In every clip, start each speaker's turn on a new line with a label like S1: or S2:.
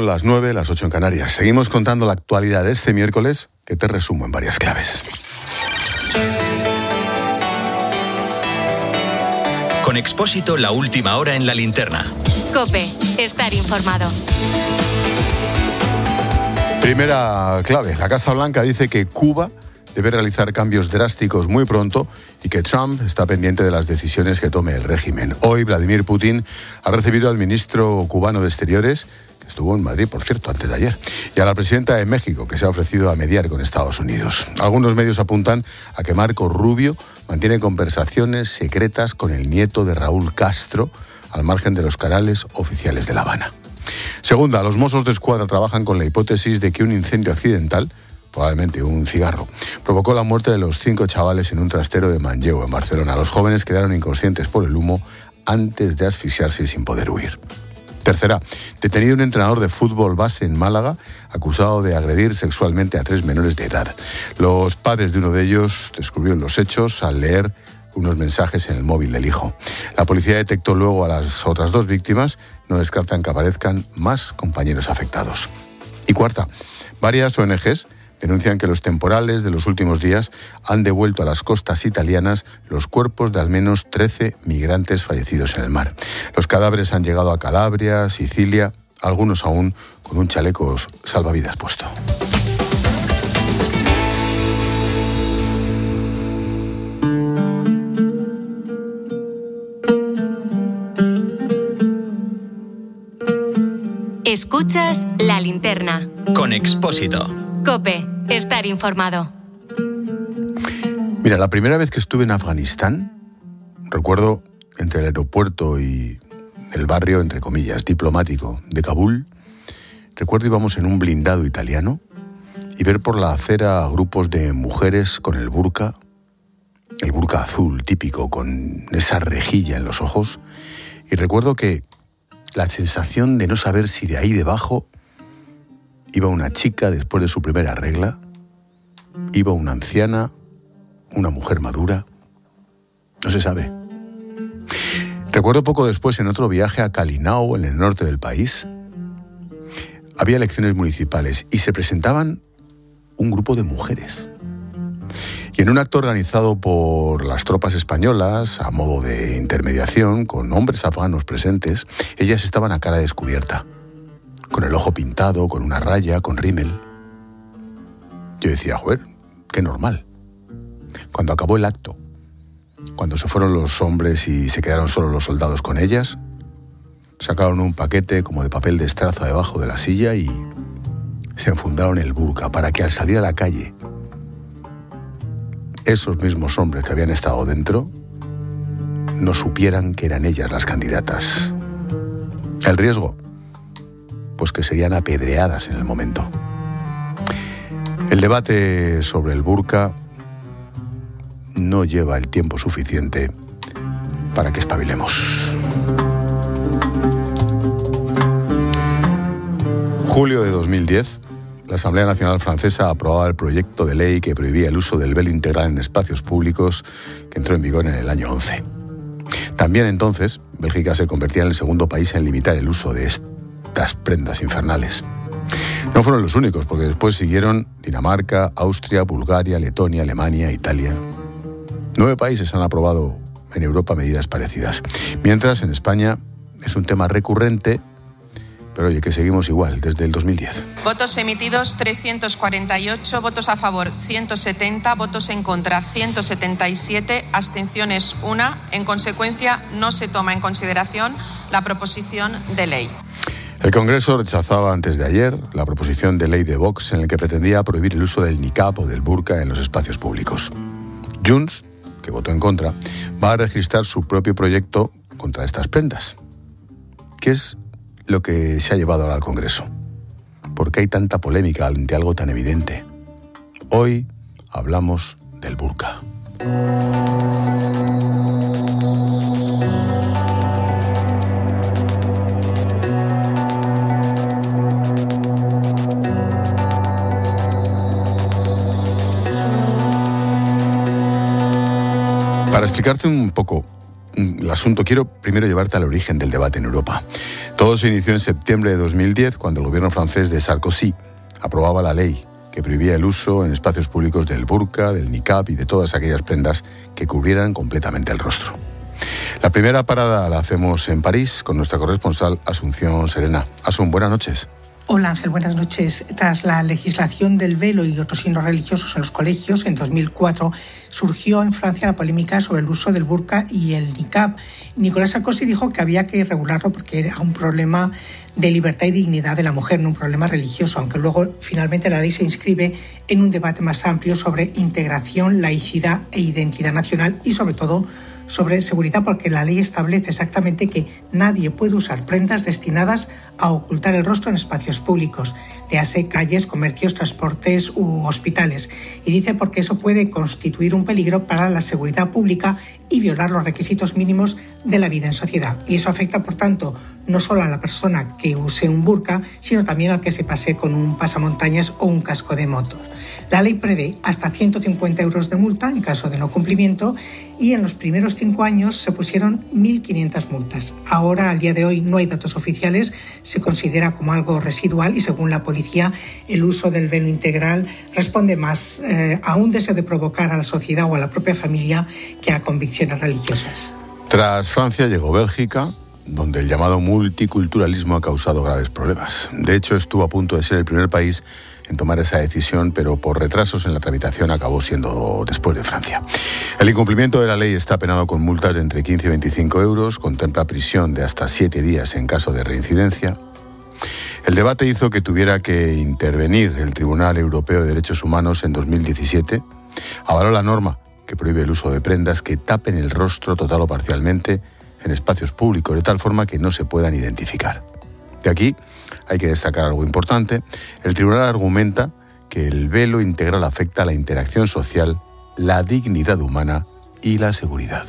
S1: Son las 9, las 8 en Canarias. Seguimos contando la actualidad de este miércoles, que te resumo en varias claves.
S2: Con Expósito, la última hora en la linterna.
S3: COPE, estar informado.
S1: Primera clave, la Casa Blanca dice que Cuba debe realizar cambios drásticos muy pronto y que Trump está pendiente de las decisiones que tome el régimen. Hoy Vladimir Putin ha recibido al ministro cubano de Exteriores, que estuvo en Madrid, por cierto, antes de ayer, y a la presidenta de México, que se ha ofrecido a mediar con Estados Unidos. Algunos medios apuntan a que Marco Rubio mantiene conversaciones secretas con el nieto de Raúl Castro, al margen de los canales oficiales de La Habana. Segunda, los Mossos de Escuadra trabajan con la hipótesis de que un incendio accidental, probablemente un cigarro, provocó la muerte de los 5 chavales en un trastero de Manlleu, en Barcelona. Los jóvenes quedaron inconscientes por el humo antes de asfixiarse y sin poder huir. Tercera, detenido un entrenador de fútbol base en Málaga, acusado de agredir sexualmente a 3 menores de edad. Los padres de uno de ellos descubrieron los hechos al leer unos mensajes en el móvil del hijo. La policía detectó luego a las otras 2 víctimas. No descartan que aparezcan más compañeros afectados. Y cuarta, varias ONGs denuncian que los temporales de los últimos días han devuelto a las costas italianas los cuerpos de al menos 13 migrantes fallecidos en el mar. Los cadáveres han llegado a Calabria, Sicilia, algunos aún con un chaleco salvavidas puesto.
S3: Escuchas La Linterna.
S2: Con Expósito.
S3: COPE, estar informado.
S1: Mira, la primera vez que estuve en Afganistán, recuerdo entre el aeropuerto y el barrio, entre comillas, diplomático de Kabul, recuerdo íbamos en un blindado italiano y ver por la acera grupos de mujeres con el burka azul típico, con esa rejilla en los ojos, y recuerdo que la sensación de no saber si de ahí debajo iba una chica después de su primera regla, iba una anciana, una mujer madura, no se sabe. Recuerdo poco después, en otro viaje a Kalinau, en el norte del país, había elecciones municipales y se presentaban un grupo de mujeres. Y en un acto organizado por las tropas españolas, a modo de intermediación, con hombres afganos presentes, ellas estaban a cara descubierta, con el ojo pintado, con una raya, con rímel. Yo decía, joder, qué normal. Cuando acabó el acto, cuando se fueron los hombres y se quedaron solo los soldados con ellas, sacaron un paquete como de papel de estraza debajo de la silla y se enfundaron el burka para que al salir a la calle, esos mismos hombres que habían estado dentro no supieran que eran ellas las candidatas. El riesgo, pues que serían apedreadas en el momento. El debate sobre el burka no lleva el tiempo suficiente para que espabilemos. Julio de 2010, la Asamblea Nacional Francesa aprobaba el proyecto de ley que prohibía el uso del velo integral en espacios públicos, que entró en vigor en el año 11. También entonces, Bélgica se convertía en el segundo país en limitar el uso de estas prendas infernales. No fueron los únicos, porque después siguieron Dinamarca, Austria, Bulgaria, Letonia, Alemania, Italia. 9 países han aprobado en Europa medidas parecidas. Mientras, en España es un tema recurrente, pero oye, que seguimos igual, desde el 2010.
S4: Votos emitidos 348, votos a favor 170, votos en contra 177, abstenciones 1. En consecuencia, no se toma en consideración la proposición de ley.
S1: El Congreso rechazaba antes de ayer la proposición de ley de Vox en la que pretendía prohibir el uso del niqab o del burka en los espacios públicos. Junts, que votó en contra, va a registrar su propio proyecto contra estas prendas. ¿Qué es lo que se ha llevado ahora al Congreso? ¿Por qué hay tanta polémica ante algo tan evidente? Hoy hablamos del burka. Para explicarte un poco el asunto, quiero primero llevarte al origen del debate en Europa. Todo se inició en septiembre de 2010, cuando el gobierno francés de Sarkozy aprobaba la ley que prohibía el uso en espacios públicos del burka, del niqab y de todas aquellas prendas que cubrieran completamente el rostro. La primera parada la hacemos en París con nuestra corresponsal Asunción Serena. Asun, buenas noches.
S5: Hola Ángel, buenas noches. Tras la legislación del velo y otros signos religiosos en los colegios, en 2004 surgió en Francia la polémica sobre el uso del burka y el niqab. Nicolas Sarkozy dijo que había que regularlo porque era un problema de libertad y dignidad de la mujer, no un problema religioso, aunque luego finalmente la ley se inscribe en un debate más amplio sobre integración, laicidad e identidad nacional y sobre todo sobre seguridad, porque la ley establece exactamente que nadie puede usar prendas destinadas a ocultar el rostro en espacios públicos, léase calles, comercios, transportes u hospitales. Y dice porque eso puede constituir un peligro para la seguridad pública y violar los requisitos mínimos de la vida en sociedad. Y eso afecta, por tanto, no solo a la persona que use un burka, sino también al que se pase con un pasamontañas o un casco de motos. La ley prevé hasta 150 euros de multa en caso de no cumplimiento y en los primeros 5 años se pusieron 1.500 multas. Ahora, al día de hoy, no hay datos oficiales, se considera como algo residual y según la policía el uso del velo integral responde más a un deseo de provocar a la sociedad o a la propia familia que a convicciones religiosas.
S1: Tras Francia llegó Bélgica, donde el llamado multiculturalismo ha causado graves problemas. De hecho, estuvo a punto de ser el primer país en tomar esa decisión, pero por retrasos en la tramitación acabó siendo después de Francia. El incumplimiento de la ley está penado con multas de entre 15 y 25 euros, contempla prisión de hasta 7 días en caso de reincidencia. El debate hizo que tuviera que intervenir el Tribunal Europeo de Derechos Humanos en 2017. Avaló la norma que prohíbe el uso de prendas que tapen el rostro total o parcialmente en espacios públicos, de tal forma que no se puedan identificar. De aquí hay que destacar algo importante. El tribunal argumenta que el velo integral afecta a la interacción social, la dignidad humana y la seguridad.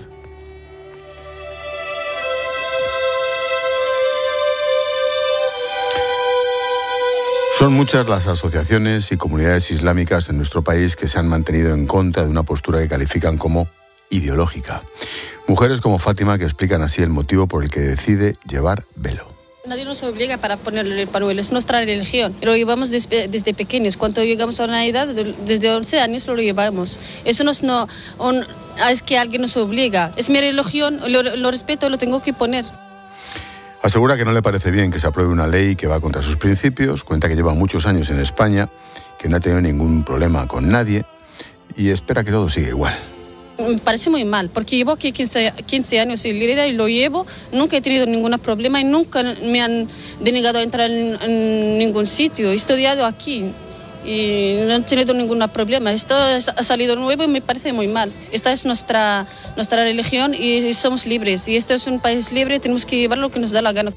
S1: Son muchas las asociaciones y comunidades islámicas en nuestro país que se han mantenido en contra de una postura que califican como ideológica. Mujeres como Fátima que explican así el motivo por el que decide llevar velo.
S6: Nadie nos obliga para ponerle el pañuelo, es nuestra religión. Lo llevamos desde pequeños. Cuando llegamos a una edad, desde 11 años lo llevamos. Eso no es que alguien nos obliga. Es mi religión, lo respeto, lo tengo que poner.
S1: Asegura que no le parece bien que se apruebe una ley que va contra sus principios. Cuenta que lleva muchos años en España, que no ha tenido ningún problema con nadie y espera que todo siga igual.
S6: Me parece muy mal, porque llevo aquí 15 años en Lérida y lo llevo, nunca he tenido ningún problema y nunca me han denegado a entrar en ningún sitio. He estudiado aquí y no he tenido ningún problema. Esto ha salido nuevo y me parece muy mal. Esta es nuestra religión y somos libres. Y esto es un país libre, tenemos que llevar lo que nos da la gana.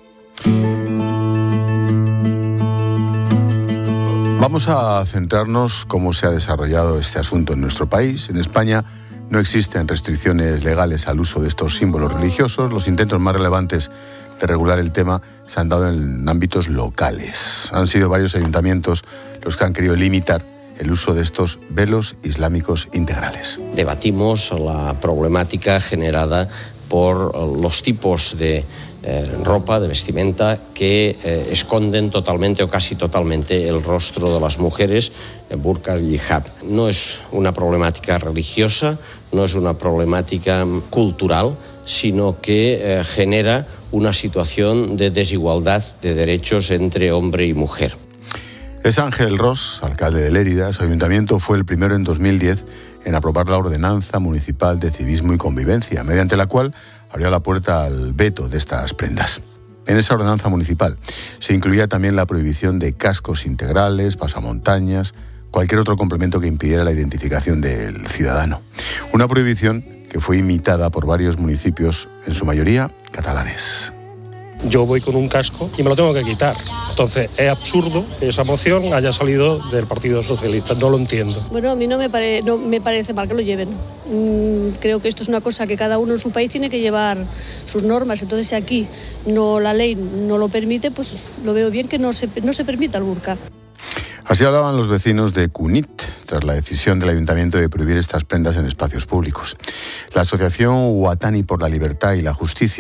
S1: Vamos a centrarnos cómo se ha desarrollado este asunto en nuestro país. En España no existen restricciones legales al uso de estos símbolos religiosos. Los intentos más relevantes de regular el tema se han dado en ámbitos locales. Han sido varios ayuntamientos los que han querido limitar el uso de estos velos islámicos integrales.
S7: Debatimos la problemática generada por los tipos de ropa, de vestimenta que esconden totalmente o casi totalmente el rostro de las mujeres, burka y hijab. No es una problemática religiosa, no es una problemática cultural, sino que genera una situación de desigualdad de derechos entre hombre y mujer.
S1: Es Ángel Ros, alcalde de Lérida. Su ayuntamiento fue el primero en 2010 en aprobar la Ordenanza Municipal de Civismo y Convivencia, mediante la cual abrió la puerta al veto de estas prendas. En esa ordenanza municipal se incluía también la prohibición de cascos integrales, pasamontañas, cualquier otro complemento que impidiera la identificación del ciudadano. Una prohibición que fue imitada por varios municipios, en su mayoría catalanes.
S8: Yo voy con un casco y me lo tengo que quitar. Entonces, es absurdo que esa moción haya salido del Partido Socialista. No lo entiendo.
S9: Bueno, a mí no me parece mal que lo lleven. Creo que esto es una cosa que cada uno en su país tiene que llevar sus normas. Entonces, si aquí la ley no lo permite, pues lo veo bien que no se permita el burka.
S1: Así hablaban los vecinos de Cunit tras la decisión del ayuntamiento de prohibir estas prendas en espacios públicos. La asociación Watani por la Libertad y la Justicia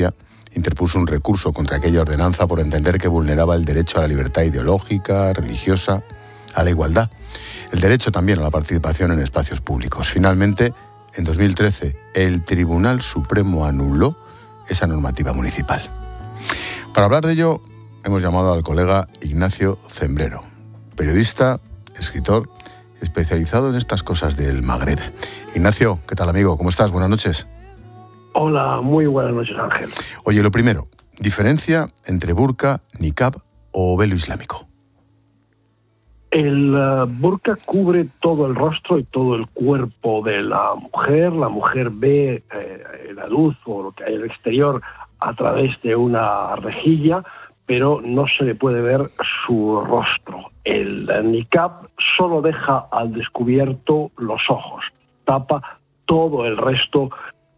S1: interpuso un recurso contra aquella ordenanza por entender que vulneraba el derecho a la libertad ideológica, religiosa, a la igualdad, el derecho también a la participación en espacios públicos. Finalmente, en 2013, el Tribunal Supremo anuló esa normativa municipal. Para hablar de ello, hemos llamado al colega Ignacio Zembrero, periodista, escritor, especializado en estas cosas del Magreb. Ignacio, ¿qué tal, amigo? ¿Cómo estás? Buenas noches.
S10: Hola, muy buenas noches, Ángel.
S1: Oye, lo primero, diferencia entre burka, niqab o velo islámico.
S10: El burka cubre todo el rostro y todo el cuerpo de la mujer. La mujer ve la luz o lo que hay al exterior a través de una rejilla, pero no se le puede ver su rostro. El niqab solo deja al descubierto los ojos, tapa todo el resto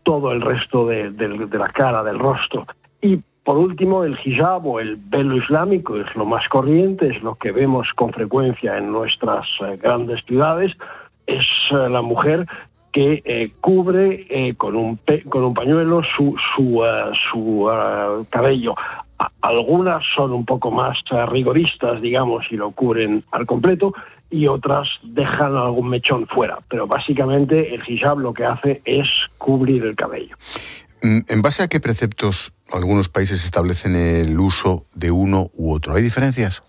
S10: de la cara, del rostro. Y por último, el hijab o el velo islámico es lo más corriente, es lo que vemos con frecuencia en nuestras grandes ciudades. Es la mujer que cubre con un pañuelo su cabello. Algunas son un poco más rigoristas, digamos, y lo cubren al completo, y otras dejan algún mechón fuera. Pero básicamente el hijab lo que hace es cubrir el cabello.
S1: ¿En base a qué preceptos algunos países establecen el uso de uno u otro? ¿Hay diferencias?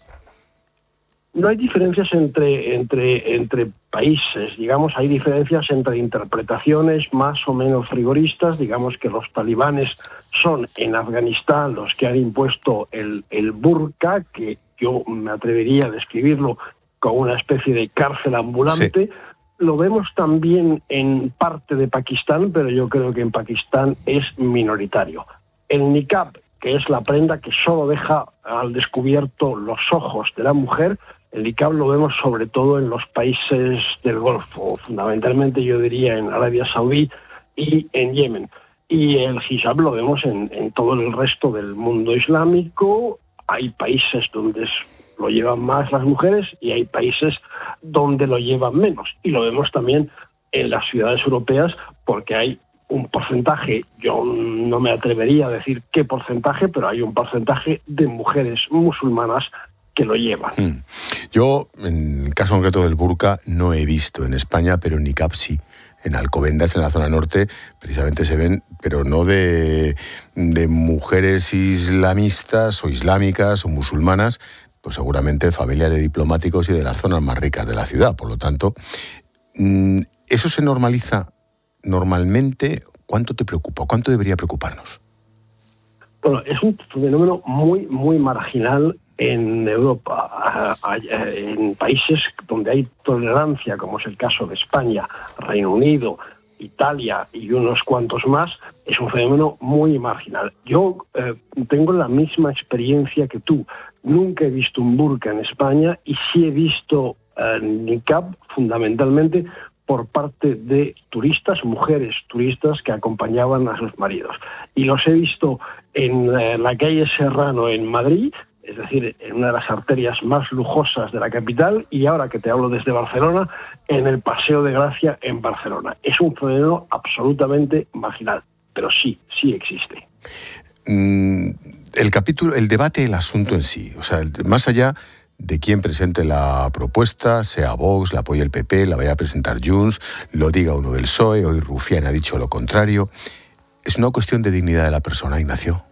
S10: No hay diferencias entre países, digamos, hay diferencias entre interpretaciones más o menos rigoristas. Digamos que los talibanes son en Afganistán los que han impuesto el burka, que yo me atrevería a describirlo como una especie de cárcel ambulante. Sí. Lo vemos también en parte de Pakistán, pero yo creo que en Pakistán es minoritario. El niqab, que es la prenda que solo deja al descubierto los ojos de la mujer, el niqab lo vemos sobre todo en los países del Golfo, fundamentalmente yo diría en Arabia Saudí y en Yemen. Y el hijab lo vemos en todo el resto del mundo islámico. Hay países donde lo llevan más las mujeres y hay países donde lo llevan menos. Y lo vemos también en las ciudades europeas porque hay un porcentaje, yo no me atrevería a decir qué porcentaje, pero hay un porcentaje de mujeres musulmanas que lo llevan.
S1: Yo, en el caso concreto del burka, no he visto en España, pero en niqab sí. En Alcobendas, en la zona norte, precisamente se ven, pero no de mujeres islamistas o islámicas o musulmanas, pues seguramente familias de diplomáticos y de las zonas más ricas de la ciudad. Por lo tanto, ¿eso se normaliza normalmente? ¿Cuánto te preocupa? ¿Cuánto debería preocuparnos?
S10: Bueno, es un fenómeno muy, muy marginal en Europa. En países donde hay tolerancia, como es el caso de España, Reino Unido, Italia y unos cuantos más, es un fenómeno muy marginal. Yo tengo la misma experiencia que tú. Nunca he visto un burka en España y sí he visto niqab fundamentalmente por parte de turistas, mujeres turistas que acompañaban a sus maridos. Y los he visto en la calle Serrano en Madrid, es decir, en una de las arterias más lujosas de la capital, y ahora que te hablo desde Barcelona, en el Paseo de Gracia en Barcelona. Es un fenómeno absolutamente marginal, pero sí existe.
S1: El debate, el asunto en sí, o sea, más allá de quién presente la propuesta, sea Vox, la apoye el PP, la vaya a presentar Junts, lo diga uno del PSOE, hoy Rufián ha dicho lo contrario, ¿es una cuestión de dignidad de la persona, Ignacio?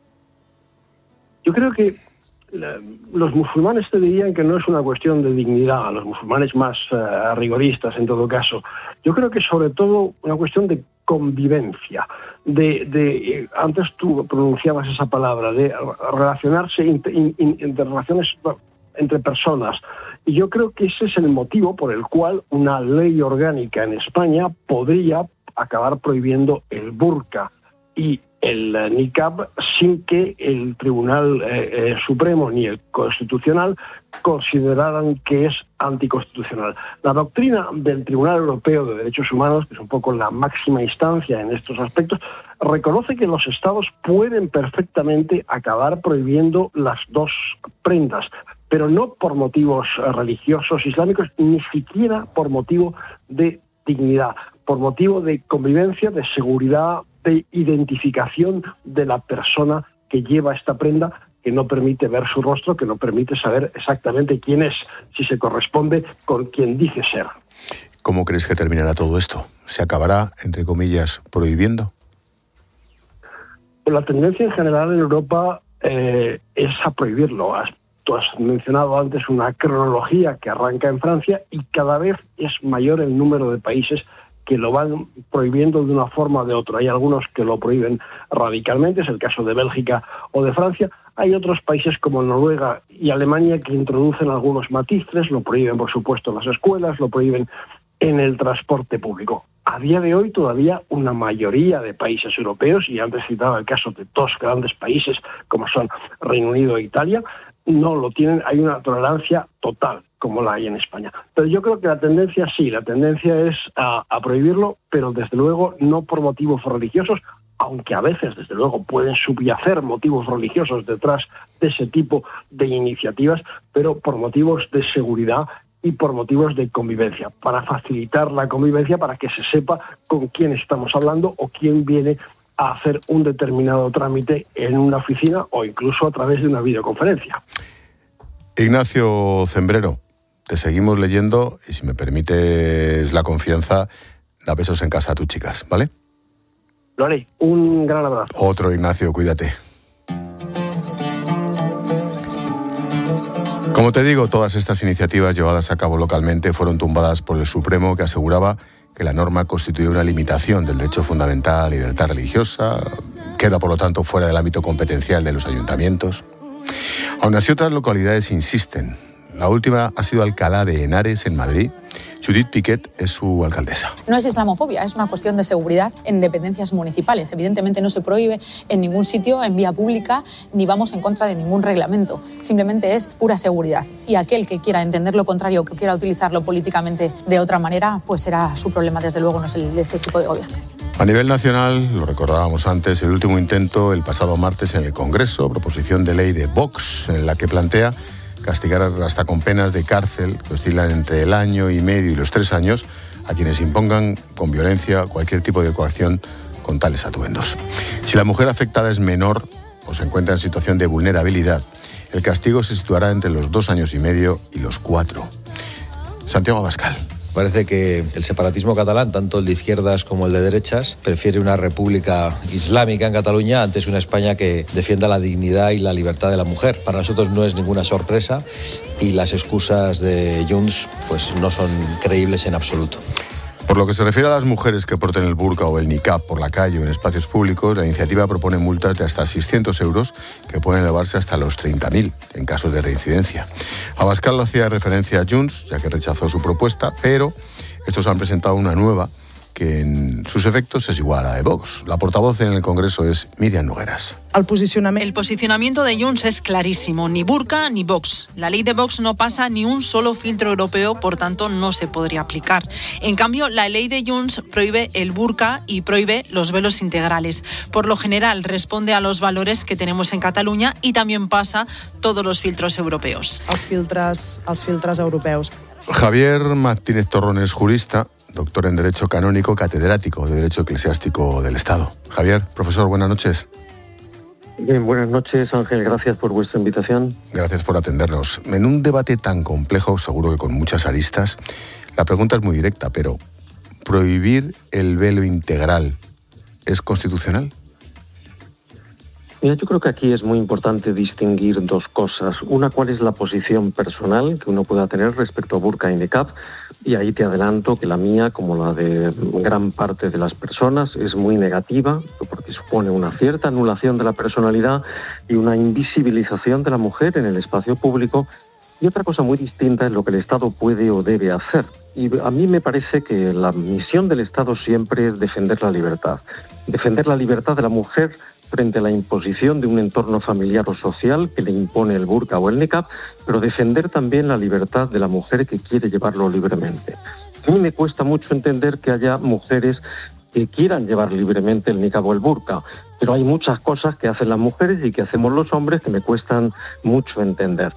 S10: Yo creo que los musulmanes te dirían que no es una cuestión de dignidad, los musulmanes más rigoristas en todo caso. Yo creo que sobre todo una cuestión de convivencia, antes tú pronunciabas esa palabra, de relacionarse, interrelaciones entre personas. Y yo creo que ese es el motivo por el cual una ley orgánica en España podría acabar prohibiendo el burka y el niqab sin que el Tribunal Supremo ni el Constitucional consideraran que es anticonstitucional. La doctrina del Tribunal Europeo de Derechos Humanos, que es un poco la máxima instancia en estos aspectos, reconoce que los Estados pueden perfectamente acabar prohibiendo las dos prendas, pero no por motivos religiosos islámicos, ni siquiera por motivo de dignidad, por motivo de convivencia, de seguridad de identificación de la persona que lleva esta prenda, que no permite ver su rostro, que no permite saber exactamente quién es, si se corresponde con quien dice ser.
S1: ¿Cómo crees que terminará todo esto? ¿Se acabará, entre comillas, prohibiendo?
S10: La tendencia en general en Europa es a prohibirlo. Tú has mencionado antes una cronología que arranca en Francia y cada vez es mayor el número de países que lo van prohibiendo de una forma o de otra. Hay algunos que lo prohíben radicalmente, es el caso de Bélgica o de Francia. Hay otros países como Noruega y Alemania que introducen algunos matices, lo prohíben por supuesto en las escuelas, lo prohíben en el transporte público. A día de hoy todavía una mayoría de países europeos, y antes citaba el caso de dos grandes países como son Reino Unido e Italia, no lo tienen, hay una tolerancia total como la hay en España. Pero yo creo que la tendencia es a prohibirlo, pero desde luego no por motivos religiosos, aunque a veces desde luego pueden subyacer motivos religiosos detrás de ese tipo de iniciativas, pero por motivos de seguridad y por motivos de convivencia, para facilitar la convivencia, para que se sepa con quién estamos hablando o quién viene a hacer un determinado trámite en una oficina o incluso a través de una videoconferencia.
S1: Ignacio Zembrero, te seguimos leyendo y si me permites la confianza, da besos en casa a tus chicas, ¿vale?
S10: Lo haré. Un gran abrazo.
S1: Otro, Ignacio, cuídate. Como te digo, todas estas iniciativas llevadas a cabo localmente fueron tumbadas por el Supremo, que aseguraba que la norma constituye una limitación del derecho fundamental a la libertad religiosa, queda por lo tanto fuera del ámbito competencial de los ayuntamientos. Aún así, otras localidades insisten. La última ha sido Alcalá de Henares, en Madrid. Judith Piquet es su alcaldesa.
S11: No es islamofobia, es una cuestión de seguridad en dependencias municipales. Evidentemente no se prohíbe en ningún sitio, en vía pública, ni vamos en contra de ningún reglamento. Simplemente es pura seguridad. Y aquel que quiera entender lo contrario, que quiera utilizarlo políticamente de otra manera, pues será su problema, desde luego no es el de este tipo de gobierno.
S1: A nivel nacional, lo recordábamos antes, el último intento el pasado martes en el Congreso, proposición de ley de Vox, en la que plantea castigar hasta con penas de cárcel que oscilan entre el año y medio y los 3 años a quienes impongan con violencia cualquier tipo de coacción con tales atuendos. Si la mujer afectada es menor o se encuentra en situación de vulnerabilidad, el castigo se situará entre los 2 años y medio y los 4. Santiago Abascal.
S12: Parece que el separatismo catalán, tanto el de izquierdas como el de derechas, prefiere una república islámica en Cataluña antes que una España que defienda la dignidad y la libertad de la mujer. Para nosotros no es ninguna sorpresa y las excusas de Junts pues no son creíbles en absoluto.
S1: Por lo que se refiere a las mujeres que porten el burka o el niqab por la calle o en espacios públicos, la iniciativa propone multas de hasta 600 euros que pueden elevarse hasta los 30.000 en caso de reincidencia. Abascal hacía referencia a Junts, ya que rechazó su propuesta, pero estos han presentado una nueva que en sus efectos es igual a la de Vox. La portavoz en el Congreso es Míriam Nogueras.
S13: El posicionamiento de Junts es clarísimo, ni burka ni Vox. La ley de Vox no pasa ni un solo filtro europeo, por tanto no se podría aplicar. En cambio, la ley de Junts prohíbe el burka y prohíbe los velos integrales. Por lo general responde a los valores que tenemos en Cataluña y también pasa todos los filtros europeos.
S14: Els filtres europeus.
S1: Javier Martínez Torrón es jurista, doctor en Derecho Canónico, catedrático de Derecho Eclesiástico del Estado. Javier, profesor, buenas noches.
S15: Bien, buenas noches, Ángel. Gracias por vuestra invitación.
S1: Gracias por atendernos. En un debate tan complejo, seguro que con muchas aristas, la pregunta es muy directa, pero ¿prohibir el velo integral es constitucional?
S15: Mira, yo creo que aquí es muy importante distinguir dos cosas. Una, cuál es la posición personal que uno pueda tener respecto a burka y niqab. Y ahí te adelanto que la mía, como la de gran parte de las personas, es muy negativa, porque supone una cierta anulación de la personalidad y una invisibilización de la mujer en el espacio público. Y otra cosa muy distinta es lo que el Estado puede o debe hacer. Y a mí me parece que la misión del Estado siempre es defender la libertad. Defender la libertad de la mujer frente a la imposición de un entorno familiar o social que le impone el burka o el niqab, pero defender también la libertad de la mujer que quiere llevarlo libremente. A mí me cuesta mucho entender que haya mujeres que quieran llevar libremente el niqab o el burka, pero hay muchas cosas que hacen las mujeres y que hacemos los hombres que me cuestan mucho entender.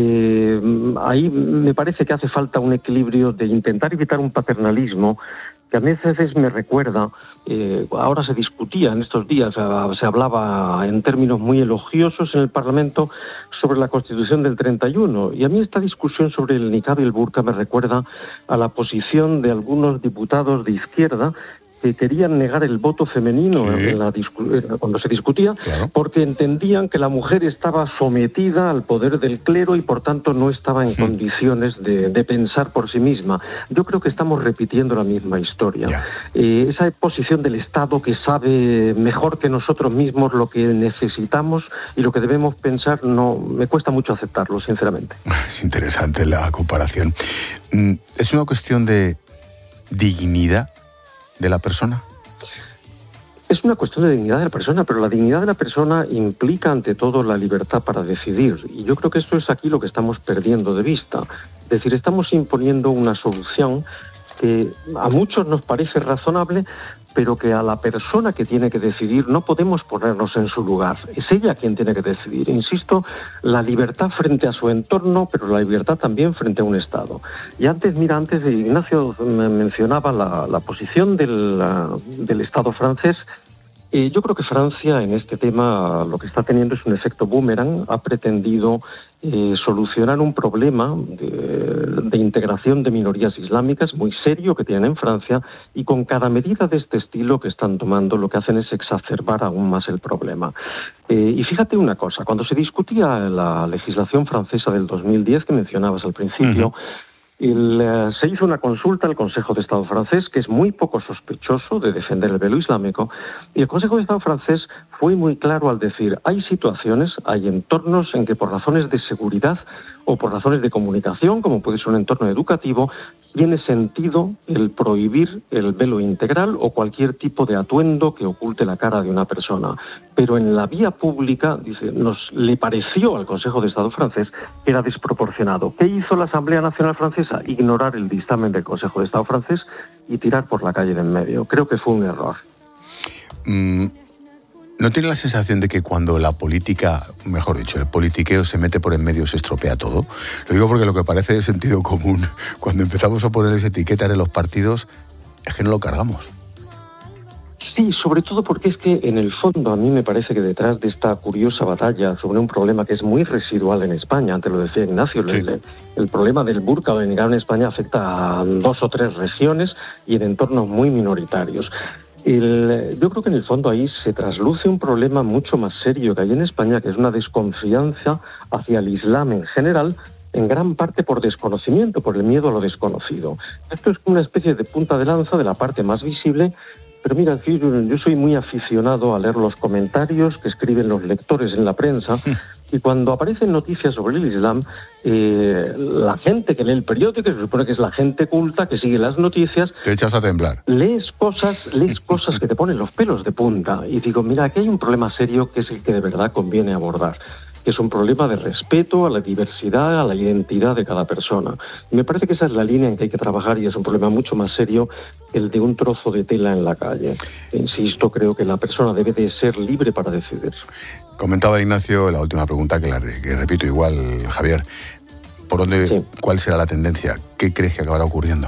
S15: Ahí me parece que hace falta un equilibrio de intentar evitar un paternalismo que a veces me recuerda, ahora se discutía en estos días, se hablaba en términos muy elogiosos en el Parlamento sobre la Constitución del 31, y a mí esta discusión sobre el niqab y el burka me recuerda a la posición de algunos diputados de izquierda que querían negar el voto femenino cuando se discutía, porque entendían que la mujer estaba sometida al poder del clero y por tanto no estaba en condiciones de pensar por sí misma. Yo creo que estamos repitiendo la misma historia. Esa posición del Estado que sabe mejor que nosotros mismos lo que necesitamos y lo que debemos pensar, no me cuesta mucho aceptarlo, sinceramente.
S1: Es interesante la comparación. ¿Es una cuestión de dignidad de la persona?
S15: Es una cuestión de dignidad de la persona, pero la dignidad de la persona implica ante todo la libertad para decidir. Y yo creo que esto es aquí lo que estamos perdiendo de vista. Es decir, estamos imponiendo una solución que a muchos nos parece razonable, pero que a la persona que tiene que decidir no podemos ponernos en su lugar. Es ella quien tiene que decidir. Insisto, la libertad frente a su entorno, pero la libertad también frente a un Estado. Y antes Ignacio mencionaba la posición del Estado francés. Yo creo que Francia en este tema lo que está teniendo es un efecto boomerang. Ha pretendido solucionar un problema de integración de minorías islámicas muy serio que tienen en Francia, y con cada medida de este estilo que están tomando lo que hacen es exacerbar aún más el problema. Y fíjate una cosa, cuando se discutía la legislación francesa del 2010 que mencionabas al principio, se hizo una consulta al Consejo de Estado francés, que es muy poco sospechoso de defender el velo islámico, y el Consejo de Estado francés fue muy claro al decir: hay situaciones, hay entornos en que por razones de seguridad o por razones de comunicación, como puede ser un entorno educativo, tiene sentido el prohibir el velo integral o cualquier tipo de atuendo que oculte la cara de una persona. Pero en la vía pública, dice, le pareció al Consejo de Estado francés que era desproporcionado. ¿Qué hizo la Asamblea Nacional Francesa? Ignorar el dictamen del Consejo de Estado francés y tirar por la calle de en medio. Creo que fue un error.
S1: ¿No tiene la sensación de que cuando la política, mejor dicho, el politiqueo se mete por en medio se estropea todo? Lo digo porque lo que parece de sentido común, cuando empezamos a ponerles etiquetas en los partidos, es que no lo cargamos.
S15: Sí, sobre todo porque es que en el fondo a mí me parece que detrás de esta curiosa batalla sobre un problema que es muy residual en España, antes lo decía Ignacio, el problema del burka o del niqab en España afecta a 2 o 3 regiones y en entornos muy minoritarios. Yo creo que en el fondo ahí se trasluce un problema mucho más serio que hay en España, que es una desconfianza hacia el Islam en general, en gran parte por desconocimiento, por el miedo a lo desconocido. Esto es una especie de punta de lanza de la parte más visible. Pero mira, yo soy muy aficionado a leer los comentarios que escriben los lectores en la prensa, y cuando aparecen noticias sobre el Islam, la gente que lee el periódico, que se supone que es la gente culta, que sigue las noticias...
S1: Te echas a temblar.
S15: Lees cosas que te ponen los pelos de punta, y digo, mira, aquí hay un problema serio que es el que de verdad conviene abordar, que es un problema de respeto a la diversidad, a la identidad de cada persona. Y me parece que esa es la línea en que hay que trabajar, y es un problema mucho más serio que el de un trozo de tela en la calle. Insisto, creo que la persona debe de ser libre para decidir.
S1: Comentaba Ignacio la última pregunta, que repito igual, Javier. ¿Cuál será la tendencia? ¿Qué crees que acabará ocurriendo?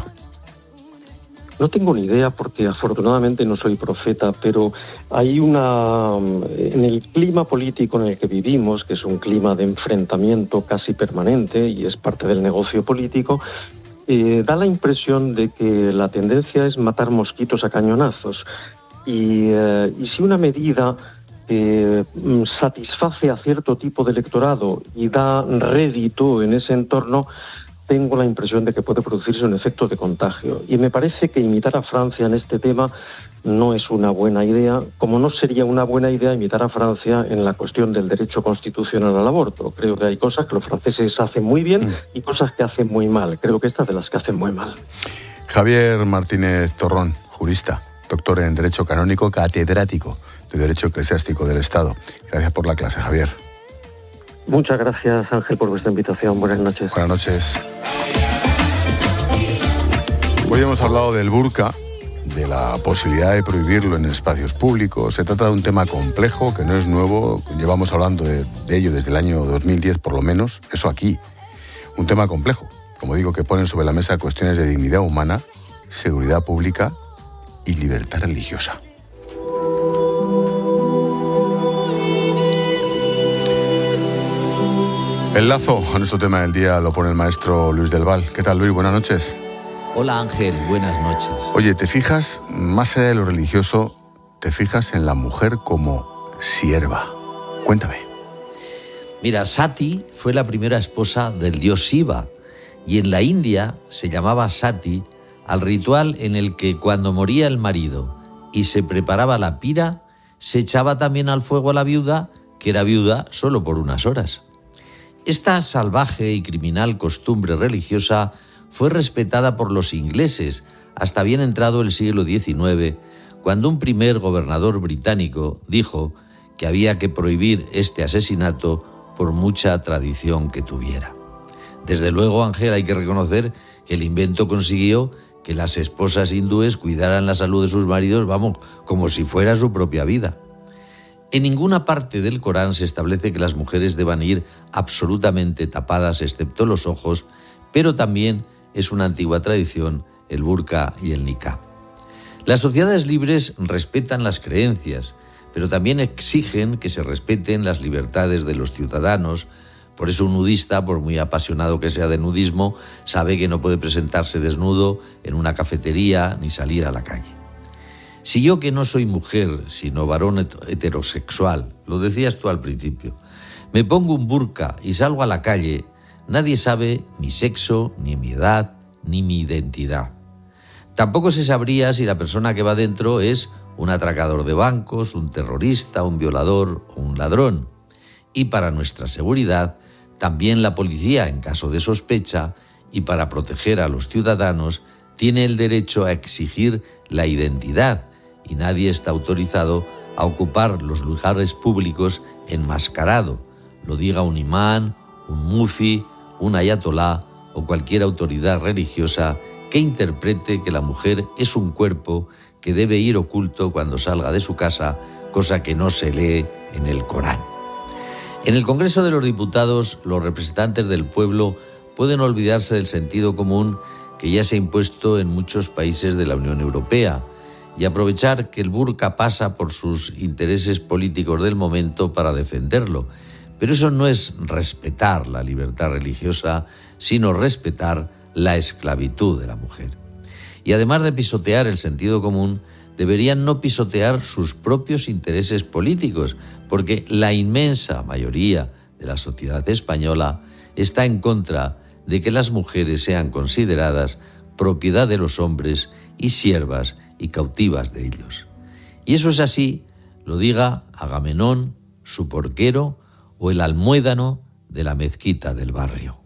S15: No tengo ni idea, porque afortunadamente no soy profeta, pero hay en el clima político en el que vivimos, que es un clima de enfrentamiento casi permanente y es parte del negocio político, da la impresión de que la tendencia es matar mosquitos a cañonazos. Y si una medida satisface a cierto tipo de electorado y da rédito en ese entorno, tengo la impresión de que puede producirse un efecto de contagio. Y me parece que imitar a Francia en este tema no es una buena idea, como no sería una buena idea imitar a Francia en la cuestión del derecho constitucional al aborto. Creo que hay cosas que los franceses hacen muy bien y cosas que hacen muy mal. Creo que esta es de las que hacen muy mal.
S1: Javier Martínez Torrón, jurista, doctor en Derecho Canónico, catedrático de Derecho Eclesiástico del Estado. Gracias por la clase, Javier.
S15: Muchas gracias, Ángel, por vuestra invitación. Buenas noches.
S1: Buenas noches. Hoy hemos hablado del burka, de la posibilidad de prohibirlo en espacios públicos. Se trata de un tema complejo, que no es nuevo. Llevamos hablando de ello desde el año 2010, por lo menos. Eso aquí. Un tema complejo, como digo, que pone sobre la mesa cuestiones de dignidad humana, seguridad pública y libertad religiosa. El lazo a nuestro tema del día lo pone el maestro Luis del Val. ¿Qué tal, Luis? Buenas noches.
S16: Hola, Ángel. Buenas noches.
S1: Oye, ¿te fijas, más allá de lo religioso, te fijas en la mujer como sierva? Cuéntame.
S16: Mira, Sati fue la primera esposa del dios Shiva y en la India se llamaba Sati al ritual en el que cuando moría el marido y se preparaba la pira, se echaba también al fuego a la viuda, que era viuda solo por unas horas. Esta salvaje y criminal costumbre religiosa fue respetada por los ingleses hasta bien entrado el siglo XIX, cuando un primer gobernador británico dijo que había que prohibir este asesinato por mucha tradición que tuviera. Desde luego, Ángel, hay que reconocer que el invento consiguió que las esposas hindúes cuidaran la salud de sus maridos, vamos, como si fuera su propia vida. En ninguna parte del Corán se establece que las mujeres deban ir absolutamente tapadas excepto los ojos, pero también es una antigua tradición el burka y el niqab. Las sociedades libres respetan las creencias, pero también exigen que se respeten las libertades de los ciudadanos. Por eso un nudista, por muy apasionado que sea de nudismo, sabe que no puede presentarse desnudo en una cafetería ni salir a la calle. Si yo, que no soy mujer, sino varón heterosexual, lo decías tú al principio, me pongo un burka y salgo a la calle, nadie sabe mi sexo, ni mi edad, ni mi identidad. Tampoco se sabría si la persona que va dentro es un atracador de bancos, un terrorista, un violador o un ladrón. Y para nuestra seguridad, también la policía, en caso de sospecha, y para proteger a los ciudadanos, tiene el derecho a exigir la identidad, y nadie está autorizado a ocupar los lugares públicos enmascarado, lo diga un imán, un mufi, un ayatolá o cualquier autoridad religiosa que interprete que la mujer es un cuerpo que debe ir oculto cuando salga de su casa, cosa que no se lee en el Corán. En el Congreso de los Diputados, los representantes del pueblo pueden olvidarse del sentido común que ya se ha impuesto en muchos países de la Unión Europea y aprovechar que el burka pasa por sus intereses políticos del momento para defenderlo. Pero eso no es respetar la libertad religiosa, sino respetar la esclavitud de la mujer. Y además de pisotear el sentido común, deberían no pisotear sus propios intereses políticos, porque la inmensa mayoría de la sociedad española está en contra de que las mujeres sean consideradas propiedad de los hombres y siervas y cautivas de ellos. Y eso es así, lo diga Agamenón, su porquero o el almuédano de la mezquita del barrio.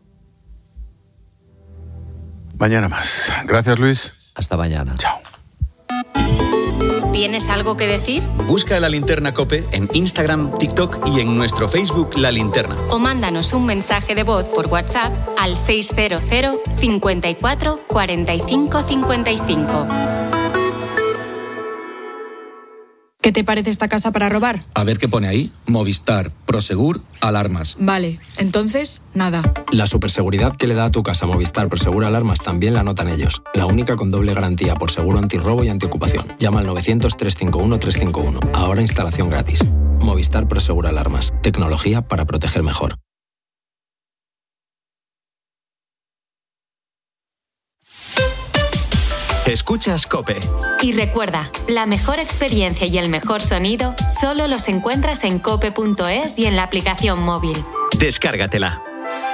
S1: Mañana más. Gracias, Luis.
S16: Hasta mañana.
S1: Chao.
S3: ¿Tienes algo que decir?
S2: Busca La Linterna COPE en Instagram, TikTok y en nuestro Facebook La Linterna.
S3: O mándanos un mensaje de voz por WhatsApp al 600 54 45 55.
S17: ¿Qué te parece esta casa para robar?
S18: A ver qué pone ahí. Movistar, Prosegur, alarmas.
S17: Vale, entonces, nada.
S18: La superseguridad que le da a tu casa Movistar Prosegur Alarmas también la notan ellos. La única con doble garantía por seguro antirrobo y antiocupación. Llama al 900-351-351. Ahora instalación gratis. Movistar Prosegur Alarmas. Tecnología para proteger mejor.
S2: Escuchas COPE.
S3: Y recuerda, la mejor experiencia y el mejor sonido solo los encuentras en cope.es y en la aplicación móvil.
S2: Descárgatela.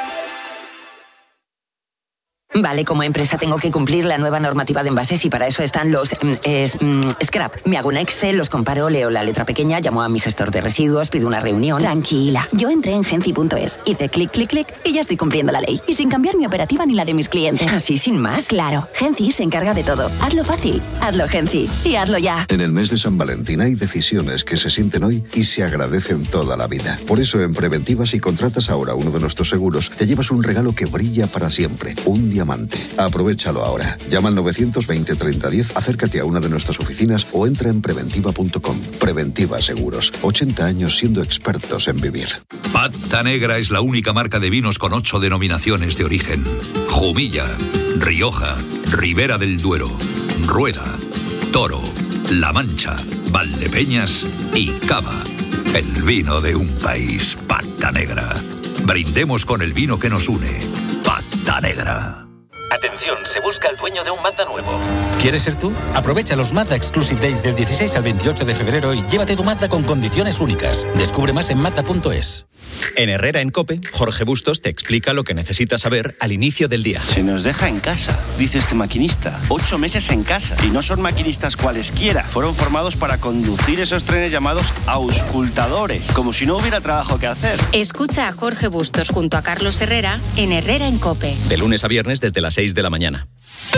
S19: Vale, como empresa tengo que cumplir la nueva normativa de envases y para eso están los scrap. Me hago un Excel, los comparo, leo la letra pequeña, llamo a mi gestor de residuos, pido una reunión. Tranquila, yo entré en Genci.es, hice clic, clic, clic y ya estoy cumpliendo la ley. Y sin cambiar mi operativa ni la de mis clientes. ¿Así sin más? Claro, Genci se encarga de todo. Hazlo fácil, hazlo Genci y hazlo ya.
S20: En el mes de San Valentín hay decisiones que se sienten hoy y se agradecen toda la vida. Por eso en Preventiva, si contratas ahora uno de nuestros seguros, te llevas un regalo que brilla para siempre. Un diamante. Aprovechalo ahora. Llama al 920-3010, acércate a una de nuestras oficinas o entra en preventiva.com. Preventiva Seguros. 80 años siendo expertos en vivir.
S21: Pata Negra es la única marca de vinos con 8 denominaciones de origen. Jumilla, Rioja, Ribera del Duero, Rueda, Toro, La Mancha, Valdepeñas y Cava. El vino de un país, Pata Negra. Brindemos con el vino que nos une, Pata Negra.
S4: Atención, se busca el dueño de un Mazda nuevo. ¿Quieres ser tú? Aprovecha los Mazda Exclusive Days del 16 al 28 de febrero y llévate tu Mazda con condiciones únicas. Descubre más en Mazda.es.
S2: En Herrera en COPE, Jorge Bustos te explica lo que necesitas saber al inicio del día.
S22: Se nos deja en casa, dice este maquinista. 8 meses en casa. Y no son maquinistas cualesquiera. Fueron formados para conducir esos trenes llamados auscultadores. Como si no hubiera trabajo que hacer.
S3: Escucha a Jorge Bustos junto a Carlos Herrera en Herrera en COPE.
S2: De lunes a viernes desde las 6 de la mañana.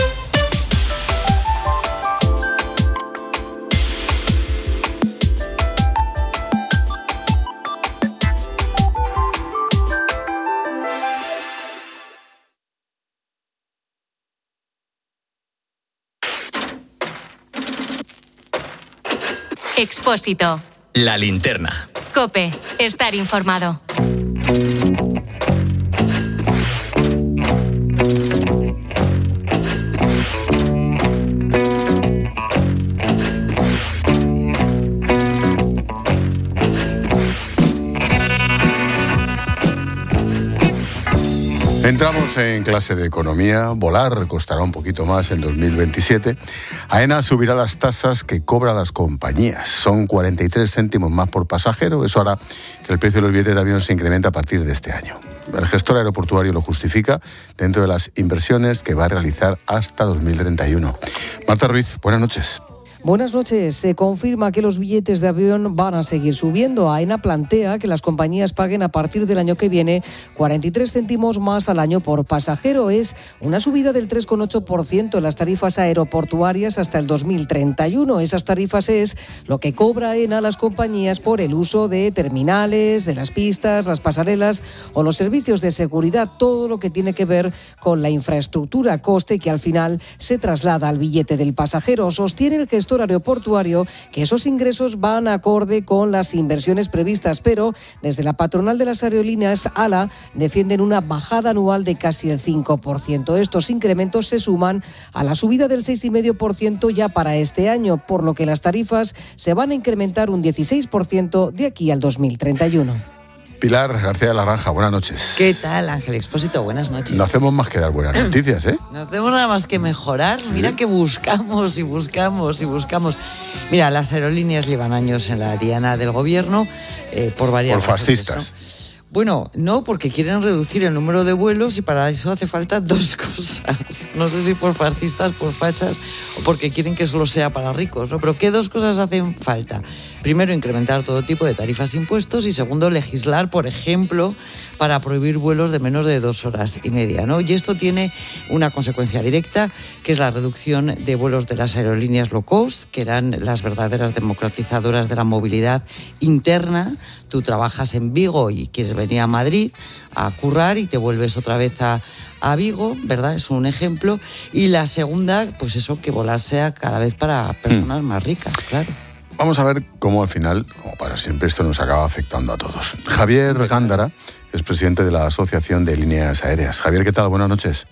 S3: Expósito.
S2: La linterna.
S3: COPE. Estar informado.
S1: Entramos en clase de economía. Volar costará un poquito más en 2027. AENA subirá las tasas que cobran las compañías. Son 43 céntimos más por pasajero. Eso hará que el precio de los billetes de avión se incremente a partir de este año. El gestor aeroportuario lo justifica dentro de las inversiones que va a realizar hasta 2031. Marta Ruiz, buenas noches.
S23: Buenas noches. Se confirma que los billetes de avión van a seguir subiendo. AENA plantea que las compañías paguen a partir del año que viene 43 céntimos más al año por pasajero. Es una subida del 3,8% en las tarifas aeroportuarias hasta el 2031. Esas tarifas es lo que cobra AENA a las compañías por el uso de terminales, de las pistas, las pasarelas o los servicios de seguridad. Todo lo que tiene que ver con la infraestructura, coste que al final se traslada al billete del pasajero. Sostiene el gestor aeroportuario que esos ingresos van acorde con las inversiones previstas, pero desde la patronal de las aerolíneas, ALA, defienden una bajada anual de casi el 5%. Estos incrementos se suman a la subida del 6,5% ya para este año, por lo que las tarifas se van a incrementar un 16% de aquí al 2031.
S1: Pilar García de la Granja, buenas noches.
S24: ¿Qué tal, Ángel Expósito? Buenas noches.
S1: No hacemos más que dar buenas noticias, ¿eh?
S24: No hacemos nada más que mejorar. Mira que buscamos y buscamos y buscamos. Mira, las aerolíneas llevan años en la diana del gobierno por varias razones.
S1: Por fascistas.
S24: ¿No? Bueno, no, porque quieren reducir el número de vuelos y para eso hace falta dos cosas. No sé si por fascistas, por fachas o porque quieren que solo sea para ricos, ¿no? Pero ¿qué dos cosas hacen falta? Primero, incrementar todo tipo de tarifas e impuestos y segundo, legislar, por ejemplo, para prohibir vuelos de menos de 2 horas y media, ¿no? Y esto tiene una consecuencia directa, que es la reducción de vuelos de las aerolíneas low cost, que eran las verdaderas democratizadoras de la movilidad interna. Tú trabajas en Vigo y quieres venir a Madrid a currar y te vuelves otra vez a Vigo, ¿verdad? Es un ejemplo. Y la segunda, pues eso, que volar sea cada vez para personas más ricas, claro.
S1: Vamos a ver cómo al final, como para siempre, esto nos acaba afectando a todos. Javier Gándara es presidente de la Asociación de Líneas Aéreas. Javier, ¿qué tal? Buenas noches.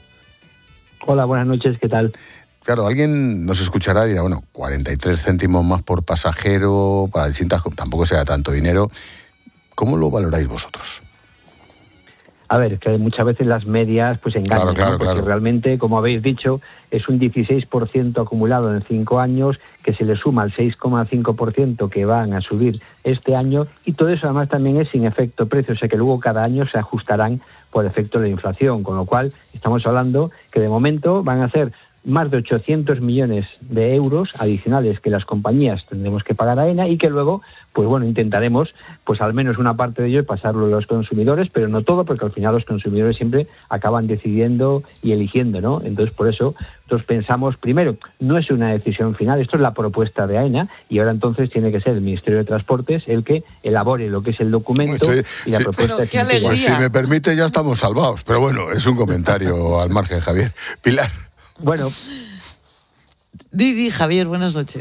S25: Hola, buenas noches, ¿qué tal?
S1: Claro, alguien nos escuchará y dirá, bueno, 43 céntimos más por pasajero, para distintas, tampoco sea tanto dinero. ¿Cómo lo valoráis vosotros?
S25: A ver, que muchas veces las medias pues engañan,
S1: claro,
S25: ¿no? Porque realmente, como habéis dicho, es un 16% acumulado en 5 años, que se le suma al 6,5% que van a subir este año, y todo eso además también es sin efecto precio, o sea que luego cada año se ajustarán por efecto de la inflación, con lo cual estamos hablando que de momento van a ser más de 800 millones de euros adicionales que las compañías tendremos que pagar a AENA y que luego, pues bueno, intentaremos, pues al menos una parte de ello pasarlo a los consumidores, pero no todo, porque al final los consumidores siempre acaban decidiendo y eligiendo, ¿no? Entonces, por eso, nosotros pensamos, primero, no es una decisión final, esto es la propuesta de AENA y ahora entonces tiene que ser el Ministerio de Transportes el que elabore lo que es el documento y la propuesta.
S24: Pero, ¡qué alegría!
S1: Pues si me permite, ya estamos salvados, pero bueno, es un comentario al margen, Javier. Pilar.
S25: Bueno.
S24: Didi, Javier, buenas noches.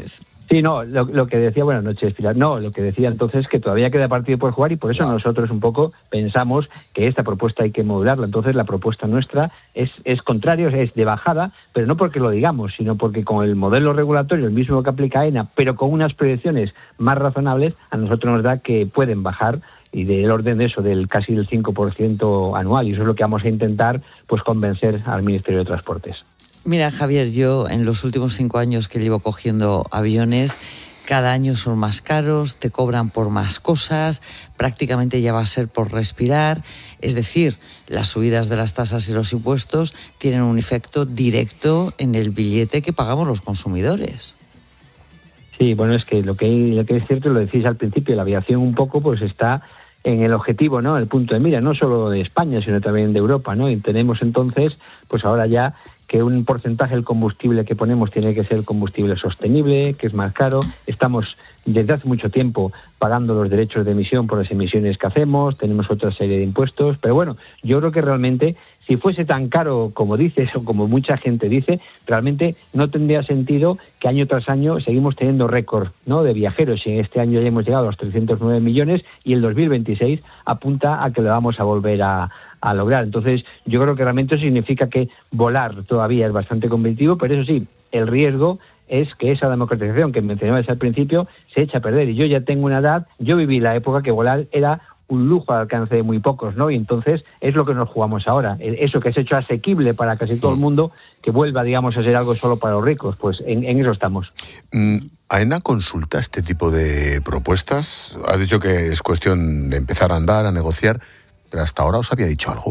S25: Sí, no, lo que decía, buenas noches, Pilar. No, lo que decía entonces es que todavía queda partido por jugar y por eso nosotros un poco pensamos que esta propuesta hay que modularla. Entonces la propuesta nuestra es contrario, es de bajada, pero no porque lo digamos, sino porque con el modelo regulatorio, el mismo que aplica AENA, pero con unas proyecciones más razonables, a nosotros nos da que pueden bajar y del orden de eso, del casi del 5% anual. Y eso es lo que vamos a intentar pues convencer al Ministerio de Transportes.
S24: Mira, Javier, yo en los últimos 5 años que llevo cogiendo aviones, cada año son más caros, te cobran por más cosas, prácticamente ya va a ser por respirar. Es decir, las subidas de las tasas y los impuestos tienen un efecto directo en el billete que pagamos los consumidores.
S25: Sí, bueno, es que lo que es cierto, lo decís al principio, la aviación un poco pues está en el objetivo, ¿no? El punto de mira, no solo de España, sino también de Europa, ¿no? Y tenemos entonces, pues ahora ya que un porcentaje del combustible que ponemos tiene que ser combustible sostenible, que es más caro. Estamos desde hace mucho tiempo pagando los derechos de emisión por las emisiones que hacemos, tenemos otra serie de impuestos, pero bueno, yo creo que realmente si fuese tan caro como dices o como mucha gente dice, realmente no tendría sentido que año tras año seguimos teniendo récord, ¿no?, de viajeros. Y en este año ya hemos llegado a los 309 millones y el 2026 apunta a que lo vamos a volver a lograr. Entonces, yo creo que realmente eso significa que volar todavía es bastante competitivo, pero eso sí, el riesgo es que esa democratización que mencionabas al principio se echa a perder. Y yo ya tengo una edad, yo viví la época que volar era un lujo al alcance de muy pocos, ¿no? Y entonces es lo que nos jugamos ahora. Eso que se ha hecho asequible para casi todo el mundo, que vuelva, digamos, a ser algo solo para los ricos. Pues en eso estamos.
S1: ¿AENA consulta este tipo de propuestas? Has dicho que es cuestión de empezar a andar, a negociar, pero hasta ahora os había dicho algo.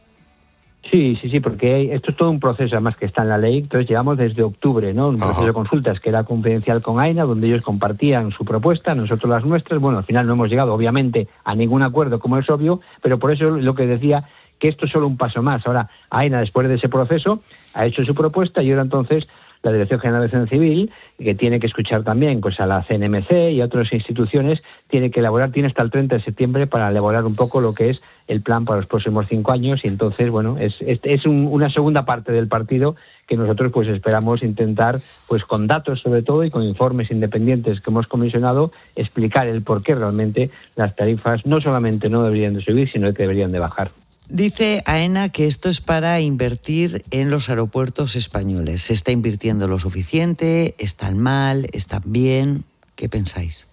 S25: Sí, porque esto es todo un proceso además que está en la ley. Entonces llevamos desde octubre, ¿no?, un proceso de consultas que era confidencial con AENA, donde ellos compartían su propuesta, nosotros las nuestras. Bueno, al final no hemos llegado obviamente a ningún acuerdo, como es obvio, pero por eso lo que decía, que esto es solo un paso más. Ahora AENA, después de ese proceso, ha hecho su propuesta y ahora entonces la Dirección General de Aviación Civil, que tiene que escuchar también pues a la CNMC y a otras instituciones, tiene hasta el 30 de septiembre para elaborar un poco lo que es el plan para los próximos 5 años. Y entonces, bueno, es una segunda parte del partido que nosotros pues esperamos intentar, pues con datos sobre todo y con informes independientes que hemos comisionado, explicar el por qué realmente las tarifas no solamente no deberían de subir, sino que deberían de bajar.
S24: Dice AENA que esto es para invertir en los aeropuertos españoles. ¿Se está invirtiendo lo suficiente? ¿Están mal? ¿Están bien? ¿Qué pensáis?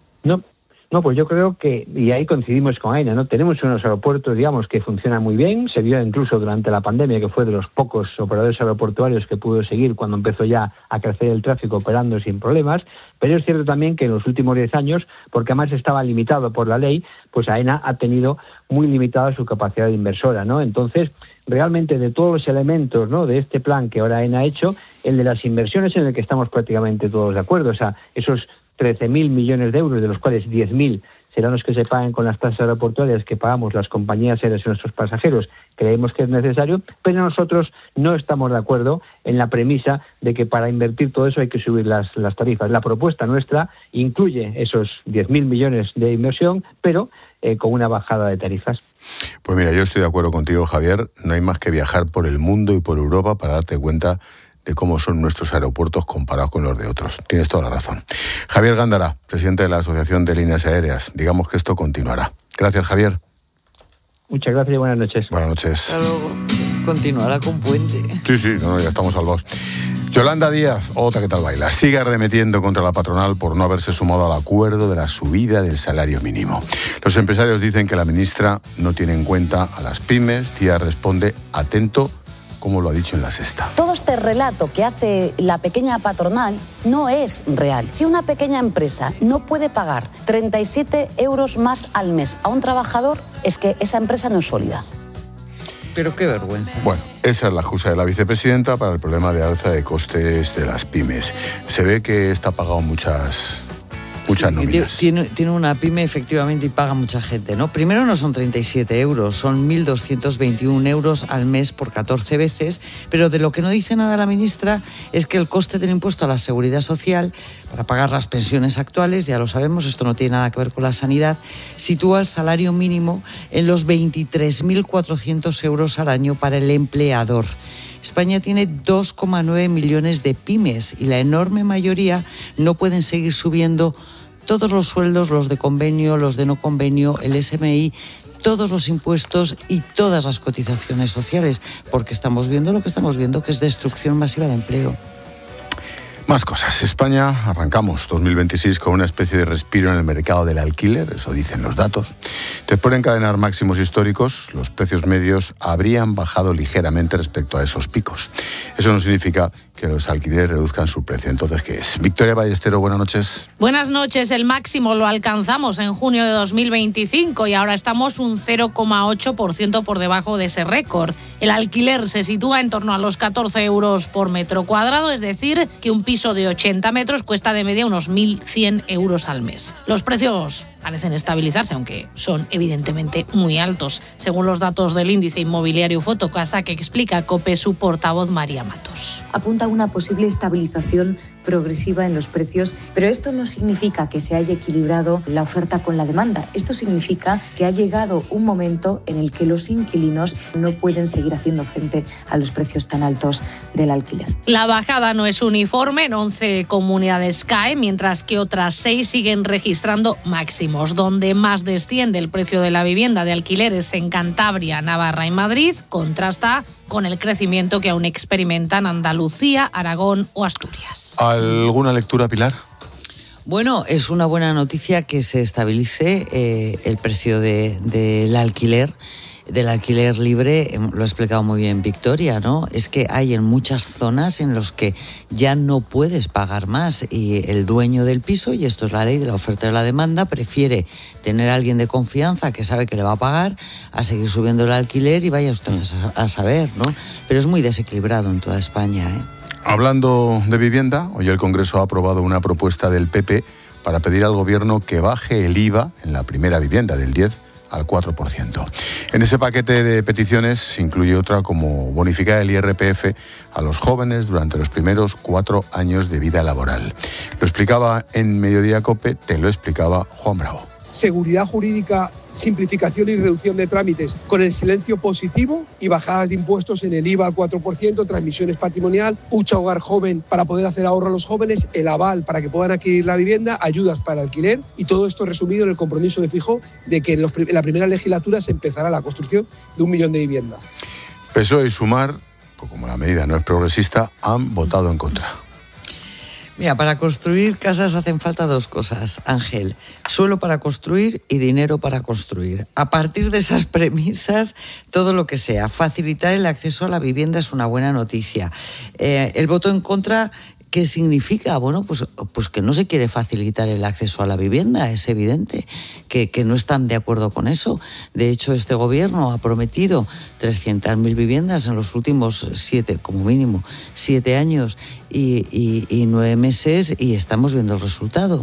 S25: No, pues yo creo que, y ahí coincidimos con AENA, ¿no? Tenemos unos aeropuertos, digamos, que funcionan muy bien. Se vio incluso durante la pandemia que fue de los pocos operadores aeroportuarios que pudo seguir cuando empezó ya a crecer el tráfico operando sin problemas. Pero es cierto también que en los últimos 10 años, porque además estaba limitado por la ley, pues AENA ha tenido muy limitada su capacidad de inversora, ¿no? Entonces, realmente de todos los elementos, ¿no?, de este plan que ahora AENA ha hecho, el de las inversiones en el que estamos prácticamente todos de acuerdo. O sea, esos 13.000 millones de euros, de los cuales 10.000 serán los que se paguen con las tasas aeroportuarias que pagamos las compañías aéreas y nuestros pasajeros, creemos que es necesario, pero nosotros no estamos de acuerdo en la premisa de que para invertir todo eso hay que subir las tarifas. La propuesta nuestra incluye esos 10.000 millones de inversión, pero con una bajada de tarifas.
S1: Pues mira, yo estoy de acuerdo contigo, Javier. No hay más que viajar por el mundo y por Europa para darte cuenta de cómo son nuestros aeropuertos comparados con los de otros. Tienes toda la razón. Javier Gándara, presidente de la Asociación de Líneas Aéreas. Digamos que esto continuará. Gracias, Javier.
S25: Muchas gracias y buenas noches.
S1: Buenas noches.
S24: Hasta luego. Continuará con puente.
S1: Sí, ya estamos salvados. Yolanda Díaz, otra que tal baila, sigue arremetiendo contra la patronal por no haberse sumado al acuerdo de la subida del salario mínimo. Los empresarios dicen que la ministra no tiene en cuenta a las pymes. Díaz responde atento, como lo ha dicho en La Sexta.
S5: Todo este relato que hace la pequeña patronal no es real. Si una pequeña empresa no puede pagar 37 euros más al mes a un trabajador, es que esa empresa no es sólida.
S24: Pero qué vergüenza.
S1: Bueno, esa es la excusa de la vicepresidenta para el problema de alza de costes de las pymes. Se ve que está pagado muchas nóminas.
S24: Tiene una pyme efectivamente y paga mucha gente, ¿no? Primero no son 37 euros, son 1.221 euros al mes por 14 veces, pero de lo que no dice nada la ministra es que el coste del impuesto a la seguridad social para pagar las pensiones actuales, ya lo sabemos, esto no tiene nada que ver con la sanidad, sitúa el salario mínimo en los 23.400 euros al año para el empleador. España tiene 2,9 millones de pymes y la enorme mayoría no pueden seguir subiendo todos los sueldos, los de convenio, los de no convenio, el SMI, todos los impuestos y todas las cotizaciones sociales, porque estamos viendo lo que estamos viendo, que es destrucción masiva de empleo.
S1: Más cosas. España, arrancamos 2026 con una especie de respiro en el mercado del alquiler, eso dicen los datos. Después de encadenar máximos históricos, los precios medios habrían bajado ligeramente respecto a esos picos. Eso no significa que los alquileres reduzcan su precio. Entonces, ¿qué es? Victoria Ballestero, buenas noches.
S6: Buenas noches. El máximo lo alcanzamos en junio de 2025 y ahora estamos un 0,8% por debajo de ese récord. El alquiler se sitúa en torno a los 14 euros por metro cuadrado, es decir, que un piso de 80 metros cuesta de media unos 1.100 euros al mes. Los precios parecen estabilizarse, aunque son evidentemente muy altos, según los datos del índice inmobiliario Fotocasa que explica COPE su portavoz María Matos.
S7: Apunta a una posible estabilización progresiva en los precios, pero esto no significa que se haya equilibrado la oferta con la demanda. Esto significa que ha llegado un momento en el que los inquilinos no pueden seguir haciendo frente a los precios tan altos del alquiler.
S6: La bajada no es uniforme, en 11 comunidades cae, mientras que otras 6 siguen registrando máximos. Donde más desciende el precio de la vivienda de alquileres en Cantabria, Navarra y Madrid, contrasta con el crecimiento que aún experimentan Andalucía, Aragón o Asturias.
S1: ¿Alguna lectura, Pilar?
S24: Bueno, es una buena noticia que se estabilice el precio del alquiler libre, lo ha explicado muy bien Victoria, ¿no? Es que hay en muchas zonas en los que ya no puedes pagar más y el dueño del piso, y esto es la ley de la oferta y la demanda, prefiere tener a alguien de confianza que sabe que le va a pagar a seguir subiendo el alquiler y vaya usted a saber, ¿no? Pero es muy desequilibrado en toda España, ¿eh?
S1: Hablando de vivienda, hoy el Congreso ha aprobado una propuesta del PP para pedir al Gobierno que baje el IVA en la primera vivienda del 10% al 4%. En ese paquete de peticiones se incluye otra como bonificar el IRPF a los jóvenes durante los primeros 4 años de vida laboral. Lo explicaba en Mediodía COPE, te lo explicaba Juan Bravo.
S8: Seguridad jurídica, simplificación y reducción de trámites con el silencio positivo y bajadas de impuestos en el IVA al 4%, transmisiones patrimonial, Hucha Hogar Joven para poder hacer ahorro a los jóvenes, el aval para que puedan adquirir la vivienda, ayudas para el alquiler y todo esto resumido en el compromiso de Feijóo de que en la primera legislatura se empezará la construcción de 1 millón de viviendas.
S1: PSOE y Sumar, pues como la medida no es progresista, han votado en contra.
S24: Mira, para construir casas hacen falta 2 cosas, Ángel. Suelo para construir y dinero para construir. A partir de esas premisas, todo lo que sea. Facilitar el acceso a la vivienda es una buena noticia. El voto en contra, ¿qué significa? Bueno, pues que no se quiere facilitar el acceso a la vivienda, es evidente que no están de acuerdo con eso. De hecho, este gobierno ha prometido 300.000 viviendas en los últimos 7 años y 9 meses y estamos viendo el resultado.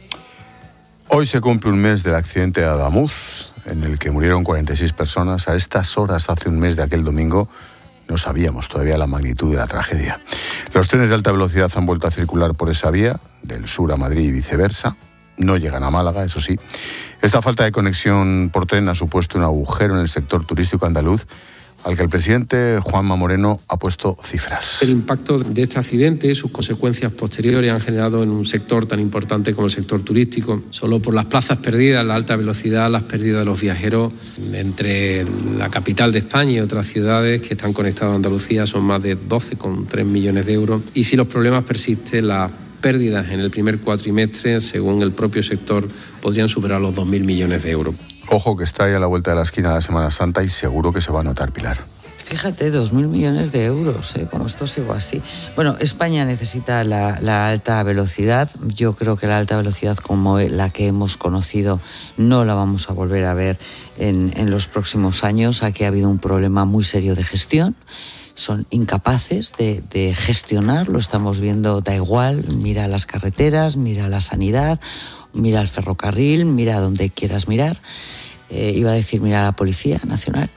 S1: Hoy se cumple un mes del accidente de Adamuz, en el que murieron 46 personas. A estas horas, hace un mes de aquel domingo, no sabíamos todavía la magnitud de la tragedia. Los trenes de alta velocidad han vuelto a circular por esa vía, del sur a Madrid y viceversa. No llegan a Málaga, eso sí. Esta falta de conexión por tren ha supuesto un agujero en el sector turístico andaluz, al que el presidente Juanma Moreno ha puesto cifras.
S9: El impacto de este accidente y sus consecuencias posteriores han generado en un sector tan importante como el sector turístico. Solo por las plazas perdidas, la alta velocidad, las pérdidas de los viajeros entre la capital de España y otras ciudades que están conectadas a Andalucía son más de 12,3 millones de euros. Y si los problemas persisten, las pérdidas en el primer cuatrimestre, según el propio sector, podrían superar los 2.000 millones de euros.
S1: Ojo que está ahí a la vuelta de la esquina la Semana Santa y seguro que se va a notar, Pilar.
S24: Fíjate, 2.000 millones de euros, como esto sigo así. Bueno, España necesita la alta velocidad. Yo creo que la alta velocidad como la que hemos conocido no la vamos a volver a ver en los próximos años. Aquí ha habido un problema muy serio de gestión. Son incapaces de gestionar, lo estamos viendo, da igual, mira las carreteras, mira la sanidad, mira el ferrocarril, mira donde quieras mirar. Iba a decir, mira a la Policía Nacional.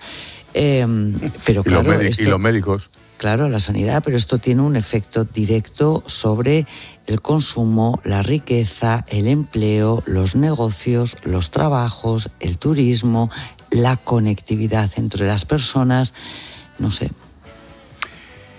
S24: Pero claro,
S1: y los médicos.
S24: Claro, la sanidad, pero esto tiene un efecto directo sobre el consumo, la riqueza, el empleo, los negocios, los trabajos, el turismo, la conectividad entre las personas, no sé.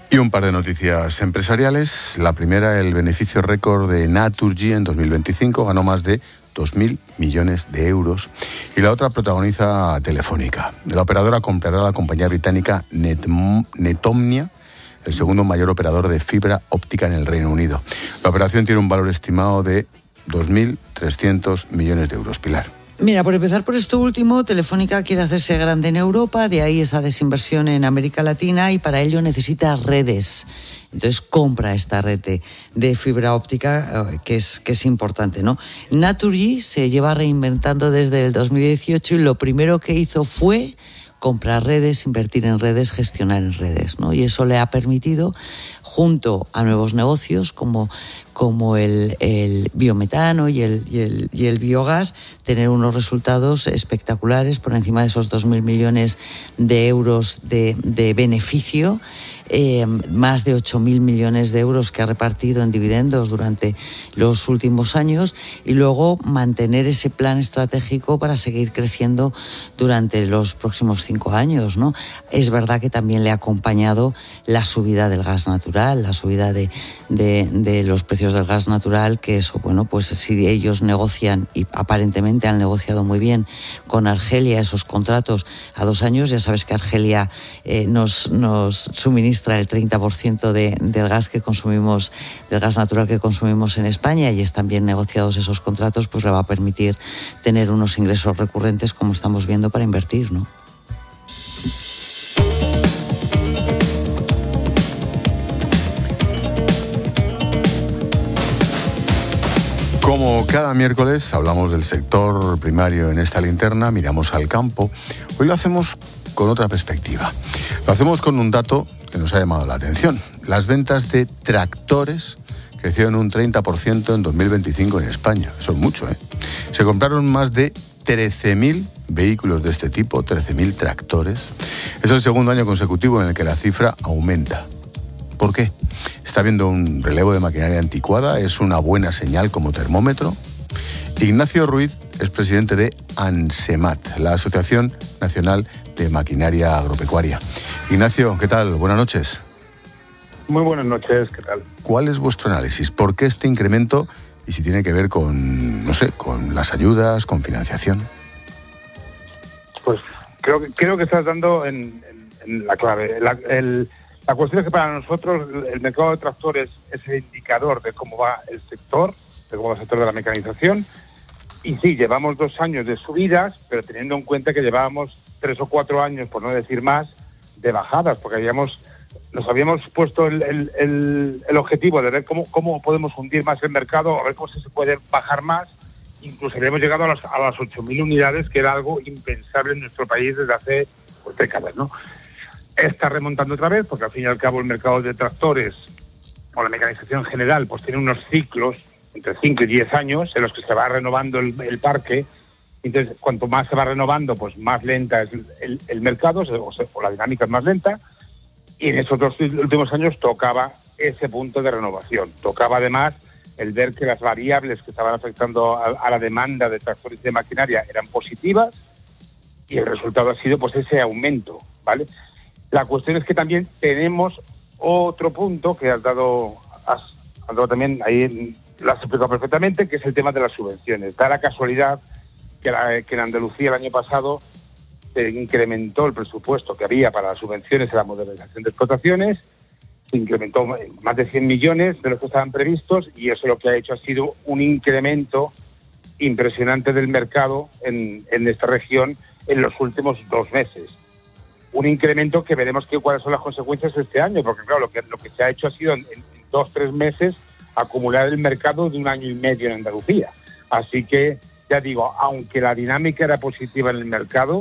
S1: Y un par de noticias empresariales. La primera, el beneficio récord de Naturgy en 2025, ganó más de 2.000 millones de euros. Y la otra protagoniza Telefónica. La operadora comprará a la compañía británica Netomnia, el segundo mayor operador de fibra óptica en el Reino Unido. La operación tiene un valor estimado de 2.300 millones de euros. Pilar.
S24: Mira, por empezar por esto último, Telefónica quiere hacerse grande en Europa, de ahí esa desinversión en América Latina y para ello necesita redes. Entonces compra esta red de fibra óptica que es importante, ¿no? Naturgy se lleva reinventando desde el 2018 y lo primero que hizo fue comprar redes, invertir en redes, gestionar en redes, ¿no? Y eso le ha permitido, junto a nuevos negocios como el biometano y el biogás, tener unos resultados espectaculares por encima de esos 2.000 millones de euros de beneficio, más de 8.000 millones de euros que ha repartido en dividendos durante los últimos años y luego mantener ese plan estratégico para seguir creciendo durante los próximos 5 años, ¿no? Es verdad que también le ha acompañado la subida del gas natural, la subida de los precios del gas natural, que eso, bueno, pues si ellos negocian, y aparentemente han negociado muy bien con Argelia esos contratos a 2 años, ya sabes que Argelia nos suministra el 30% del gas que consumimos, del gas natural que consumimos en España, y están bien negociados esos contratos, pues le va a permitir tener unos ingresos recurrentes como estamos viendo para invertir, ¿no?
S1: Como cada miércoles hablamos del sector primario en esta linterna, miramos al campo. Hoy lo hacemos con otra perspectiva. Lo hacemos con un dato que nos ha llamado la atención. Las ventas de tractores crecieron un 30% en 2025 en España. Eso es mucho, ¿eh? Se compraron más de 13.000 vehículos de este tipo, 13.000 tractores. Es el segundo año consecutivo en el que la cifra aumenta. ¿Por qué? ¿Está habiendo un relevo de maquinaria anticuada? ¿Es una buena señal como termómetro? Ignacio Ruiz es presidente de ANSEMAT, la Asociación Nacional de Maquinaria Agropecuaria. Ignacio, ¿qué tal? Buenas noches.
S10: Muy buenas noches, ¿qué tal?
S1: ¿Cuál es vuestro análisis? ¿Por qué este incremento? Y si tiene que ver con, no sé, con las ayudas, con financiación.
S10: Pues creo que estás dando en la clave. La cuestión es que para nosotros el mercado de tractores es el indicador de cómo va el sector, de la mecanización. Y sí, llevamos 2 años de subidas, pero teniendo en cuenta que llevábamos 3 o 4 años, por no decir más, de bajadas, porque nos habíamos puesto el objetivo de ver cómo podemos hundir más el mercado, a ver cómo se puede bajar más. Incluso habíamos llegado a las 8.000 unidades, que era algo impensable en nuestro país desde hace décadas, ¿no? Está remontando otra vez, porque al fin y al cabo el mercado de tractores o la mecanización en general pues tiene unos ciclos entre 5 y 10 años en los que se va renovando el parque. Entonces, cuanto más se va renovando, pues más lenta es el mercado, o la dinámica es más lenta. Y en esos 2 últimos años tocaba ese punto de renovación. Tocaba además el ver que las variables que estaban afectando a la demanda de tractores y de maquinaria eran positivas, y el resultado ha sido pues ese aumento, ¿vale? La cuestión es que también tenemos otro punto que has dado también, ahí lo has explicado perfectamente, que es el tema de las subvenciones. Da la casualidad que en Andalucía el año pasado se incrementó el presupuesto que había para las subvenciones en la modernización de explotaciones, se incrementó más de 100 millones de los que estaban previstos, y eso lo que ha hecho ha sido un incremento impresionante del mercado en esta región en los últimos 2 meses. Un incremento que veremos cuáles son las consecuencias este año, porque claro, lo que se ha hecho ha sido en 2-3 meses acumular el mercado de 1 año y medio en Andalucía. Así que, ya digo, aunque la dinámica era positiva en el mercado,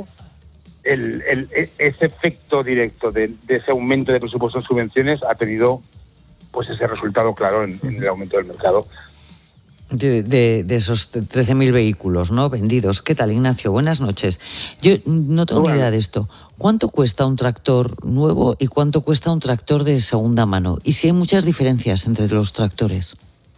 S10: ese efecto directo de ese aumento de presupuesto en subvenciones ha tenido pues ese resultado claro en el aumento del mercado.
S24: De esos 13.000 vehículos, ¿no?, vendidos. ¿Qué tal, Ignacio? Buenas noches. Yo no tengo ni idea de esto. ¿Cuánto cuesta un tractor nuevo y cuánto cuesta un tractor de segunda mano? Y si hay muchas diferencias entre los tractores.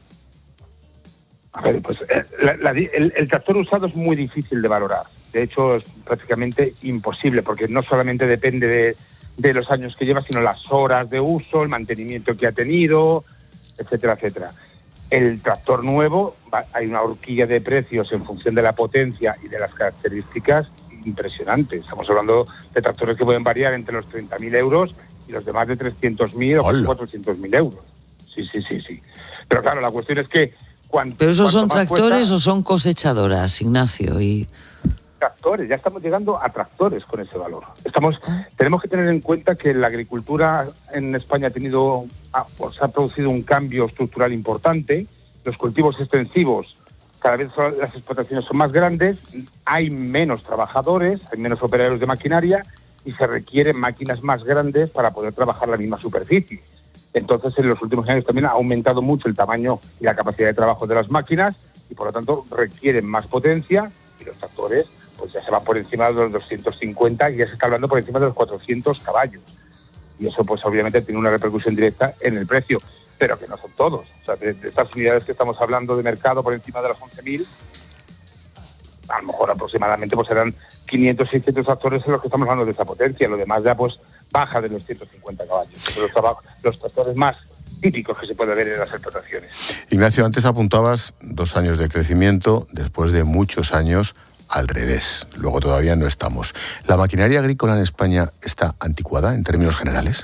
S10: A ver, pues el tractor usado es muy difícil de valorar. De hecho, es prácticamente imposible, porque no solamente depende de los años que lleva, sino las horas de uso, el mantenimiento que ha tenido, etcétera, etcétera. El tractor nuevo, hay una horquilla de precios en función de la potencia y de las características impresionante. Estamos hablando de tractores que pueden variar entre los 30.000 euros y los de más de 300.000 o 400.000 euros. Sí. Pero claro, la cuestión es que...
S24: ¿Pero esos son tractores o son cosechadoras, Ignacio?
S10: Tractores, ya estamos llegando a tractores con ese valor. Tenemos que tener en cuenta que la agricultura en España se ha producido un cambio estructural importante. Los cultivos extensivos, cada vez las explotaciones son más grandes, hay menos trabajadores, hay menos operarios de maquinaria y se requieren máquinas más grandes para poder trabajar la misma superficie. Entonces, en los últimos años también ha aumentado mucho el tamaño y la capacidad de trabajo de las máquinas y, por lo tanto, requieren más potencia y los tractores pues ya se van por encima de los 250 y ya se está hablando por encima de los 400 caballos. Y eso, pues, obviamente tiene una repercusión directa en el precio, pero que no son todos. O sea, de estas unidades que estamos hablando de mercado por encima de los 11.000, a lo mejor aproximadamente pues serán 500, 600 tractores en los que estamos hablando de esa potencia. Lo demás ya pues baja de los 150 caballos. Los tractores más típicos que se puede ver en las explotaciones.
S1: Ignacio, antes apuntabas 2 años de crecimiento, después de muchos años al revés. Luego todavía no estamos. ¿La maquinaria agrícola en España está anticuada en términos generales?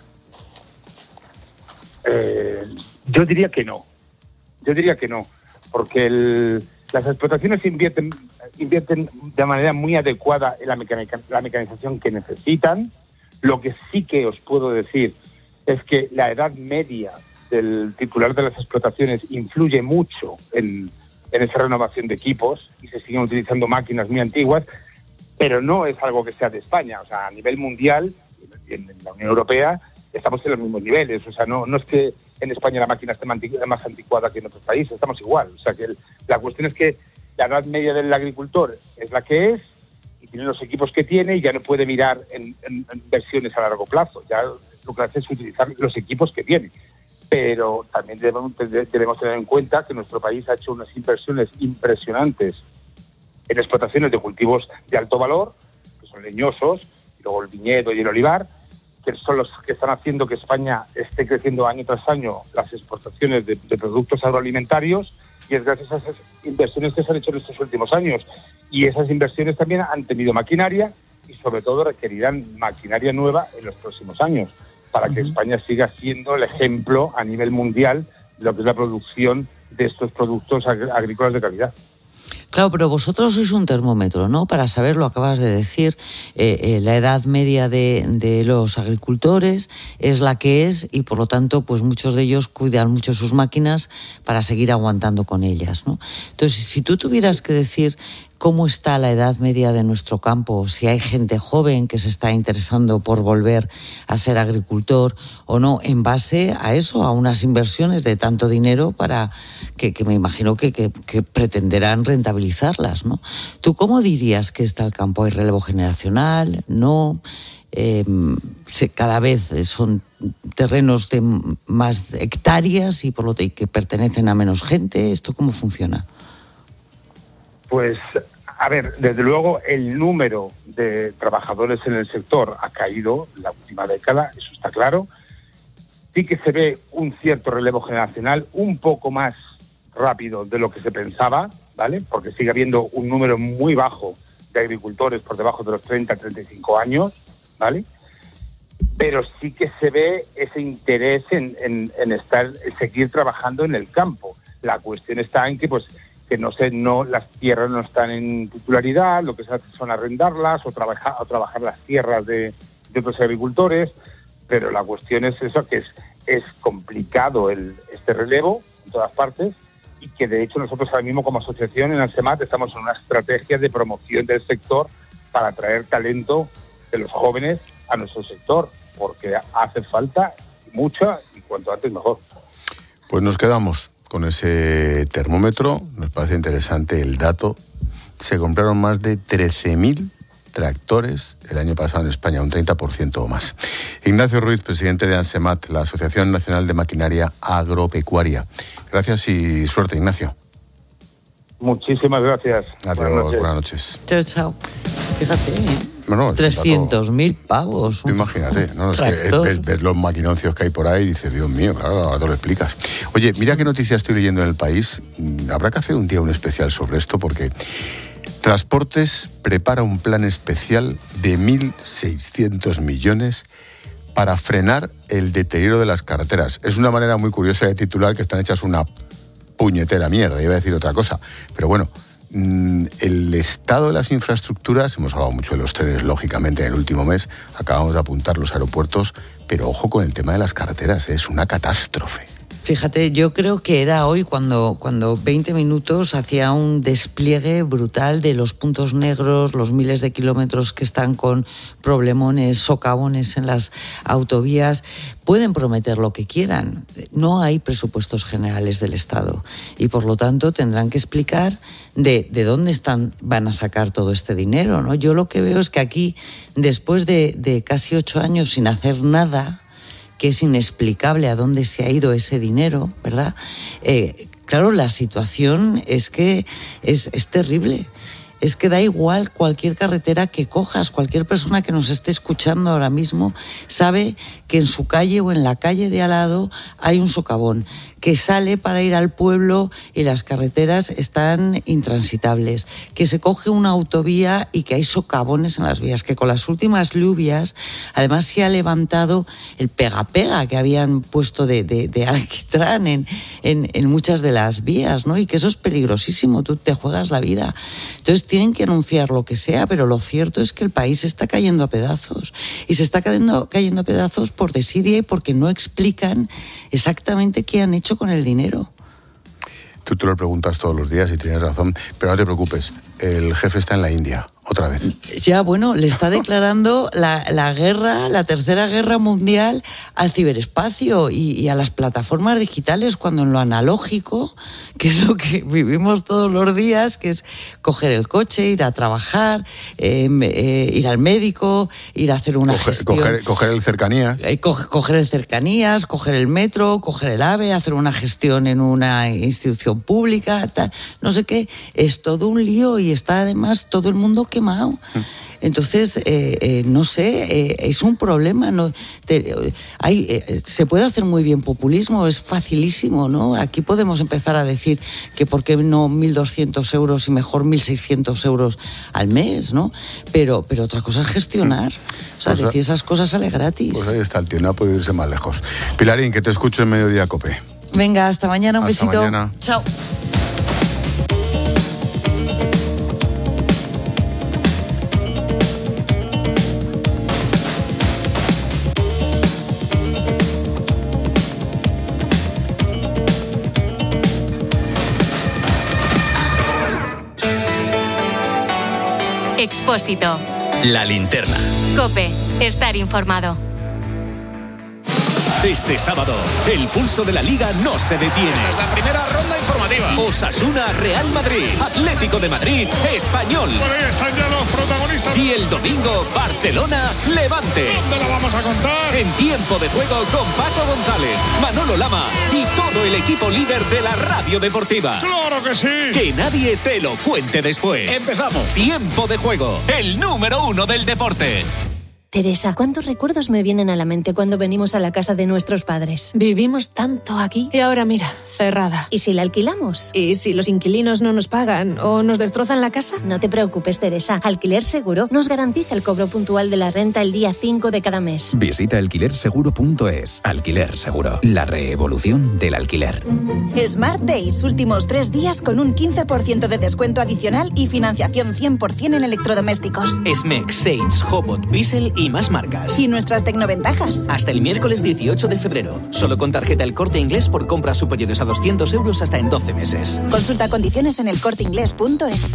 S10: Yo diría que no, porque las explotaciones invierten de manera muy adecuada en la mecanización que necesitan. Lo que sí que os puedo decir es que la edad media del titular de las explotaciones influye mucho en esa renovación de equipos y se siguen utilizando máquinas muy antiguas, pero no es algo que sea de España. O sea, a nivel mundial, en la Unión Europea, estamos en los mismos niveles. O sea, no es que en España la máquina esté más anticuada que en otros países, estamos igual. O sea, que la cuestión es que la edad media del agricultor es la que es y tiene los equipos que tiene y ya no puede mirar en versiones a largo plazo. Ya lo que hace es utilizar los equipos que tiene. Pero también debemos tener en cuenta que nuestro país ha hecho unas inversiones impresionantes en explotaciones de cultivos de alto valor, que son leñosos, y luego el viñedo y el olivar, que son los que están haciendo que España esté creciendo año tras año las exportaciones de productos agroalimentarios, y es gracias a esas inversiones que se han hecho en estos últimos años. Y esas inversiones también han tenido maquinaria y sobre todo requerirán maquinaria nueva en los próximos años, para que España siga siendo el ejemplo a nivel mundial de lo que es la producción de estos productos agrícolas de calidad.
S24: Claro, pero vosotros sois un termómetro, ¿no? Para saber, lo acabas de decir, la edad media de los agricultores es la que es y, por lo tanto, pues muchos de ellos cuidan mucho sus máquinas para seguir aguantando con ellas, ¿no? Entonces, si tú tuvieras que decir cómo está la edad media de nuestro campo, si hay gente joven que se está interesando por volver a ser agricultor o no, en base a eso, a unas inversiones de tanto dinero para que me imagino que pretenderán rentabilizarlas, ¿no? ¿Tú cómo dirías que está el campo? ¿Hay relevo generacional? ¿No? Cada vez son terrenos de más hectáreas y por lo que pertenecen a menos gente. ¿Esto cómo funciona?
S10: Pues, a ver, desde luego el número de trabajadores en el sector ha caído en la última década, eso está claro. Sí que se ve un cierto relevo generacional un poco más rápido de lo que se pensaba, ¿vale? Porque sigue habiendo un número muy bajo de agricultores por debajo de los 30, 35 años, ¿vale? Pero sí que se ve ese interés en seguir trabajando en el campo. La cuestión está en que, pues, que las tierras no están en titularidad, lo que se hace son arrendarlas o trabajar las tierras de otros agricultores, pero la cuestión es eso, que es complicado este relevo en todas partes, y que de hecho nosotros ahora mismo como asociación en ANSEMAT estamos en una estrategia de promoción del sector para atraer talento de los jóvenes a nuestro sector, porque hace falta mucha y cuanto antes mejor.
S1: Pues nos quedamos con ese termómetro. Nos parece interesante el dato. Se compraron más de 13.000 tractores el año pasado en España, un 30% o más. Ignacio Ruiz, presidente de ANSEMAT, la Asociación Nacional de Maquinaria Agropecuaria. Gracias y suerte, Ignacio.
S10: Muchísimas gracias.
S1: Adiós, buenas noches.
S24: Chao, chao. Fíjate,
S1: No,
S24: 300.000 pavos.
S1: Imagínate, ¿no? Es que ves los maquinoncios que hay por ahí y dices, Dios mío, claro, ahora te lo explicas. Oye, mira qué noticia estoy leyendo en El País. Habrá que hacer un día un especial sobre esto porque Transportes prepara un plan especial de 1.600 millones para frenar el deterioro de las carreteras. Es una manera muy curiosa de titular que están hechas una puñetera mierda, iba a decir otra cosa. Pero bueno, el estado de las infraestructuras, hemos hablado mucho de los trenes, lógicamente, en el último mes, acabamos de apuntar los aeropuertos, pero ojo con el tema de las carreteras, es una catástrofe.
S24: Fíjate, yo creo que era hoy cuando 20 minutos hacía un despliegue brutal de los puntos negros, los miles de kilómetros que están con problemones, socavones en las autovías. Pueden prometer lo que quieran. No hay presupuestos generales del Estado y, por lo tanto, tendrán que explicar de dónde van a sacar todo este dinero, ¿no? Yo lo que veo es que aquí, después de casi 8 años sin hacer nada, que es inexplicable a dónde se ha ido ese dinero, ¿verdad? Claro, la situación es que es terrible. Es que da igual cualquier carretera que cojas, cualquier persona que nos esté escuchando ahora mismo sabe que en su calle o en la calle de al lado hay un socavón, que sale para ir al pueblo y las carreteras están intransitables, que se coge una autovía y que hay socavones en las vías, que con las últimas lluvias además se ha levantado el pega-pega que habían puesto de alquitrán en muchas de las vías, ¿no? Y que eso es peligrosísimo, tú te juegas la vida. Entonces tienen que anunciar lo que sea, pero lo cierto es que el país está cayendo a pedazos, y se está cayendo a pedazos por desidia y porque no explican exactamente qué han hecho con el dinero.
S1: Tú te lo preguntas todos los días y tienes razón, pero no te preocupes, el jefe está en la India, otra vez.
S24: Ya, bueno, le está declarando la guerra, la tercera guerra mundial al ciberespacio y a las plataformas digitales, cuando en lo analógico, que es lo que vivimos todos los días, que es coger el coche, ir a trabajar, ir al médico, ir a hacer una gestión.
S1: Coger el cercanías.
S24: Coger el cercanías, coger el metro, coger el AVE, hacer una gestión en una institución pública, tal, no sé qué. Es todo un lío y está además todo el mundo quemado. Entonces, no sé, es un problema. ¿No? Se puede hacer muy bien populismo, es facilísimo, ¿no? Aquí podemos empezar a decir que por qué no 1.200 euros y mejor 1.600 euros al mes, ¿no? Pero otra cosa es gestionar. O sea, decir esas cosas sale gratis.
S1: Pues ahí está el tío, no ha podido irse más lejos. Pilarín, que te escucho en Mediodía Cope.
S24: Venga, hasta mañana, un besito.
S1: Mañana.
S24: Chao.
S3: Expósito.
S2: La linterna.
S3: COPE. Estar informado.
S11: Este sábado, el pulso de la Liga no se detiene.
S12: Esta es la primera ronda informativa.
S11: Osasuna, Real Madrid, Atlético de Madrid, Español.
S12: Por ahí están ya los protagonistas.
S11: Y el domingo, Barcelona, Levante.
S12: ¿Dónde lo vamos a contar?
S11: En Tiempo de Juego con Paco González, Manolo Lama y todo el equipo líder de la radio deportiva.
S12: ¡Claro que sí!
S11: Que nadie te lo cuente después.
S12: Empezamos.
S11: Tiempo de Juego, el número 1 del deporte.
S13: Teresa, ¿cuántos recuerdos me vienen a la mente cuando venimos a la casa de nuestros padres?
S14: Vivimos tanto aquí y ahora mira, cerrada.
S13: ¿Y si la alquilamos?
S14: ¿Y si los inquilinos no nos pagan o nos destrozan la casa?
S13: No te preocupes, Teresa. Alquiler Seguro nos garantiza el cobro puntual de la renta el día 5 de cada mes.
S15: Visita alquilerseguro.es. Alquiler Seguro, la revolución del alquiler.
S26: Smart Days, últimos 3 días con un 15% de descuento adicional y financiación 100% en electrodomésticos.
S27: Smex, Sage, Hobot, Bissell y más marcas.
S26: ¿Y nuestras tecnoventajas?
S27: Hasta el miércoles 18 de febrero. Solo con tarjeta El Corte Inglés por compras superiores a 200 euros hasta en 12 meses.
S26: Consulta condiciones en elcorteinglés.es.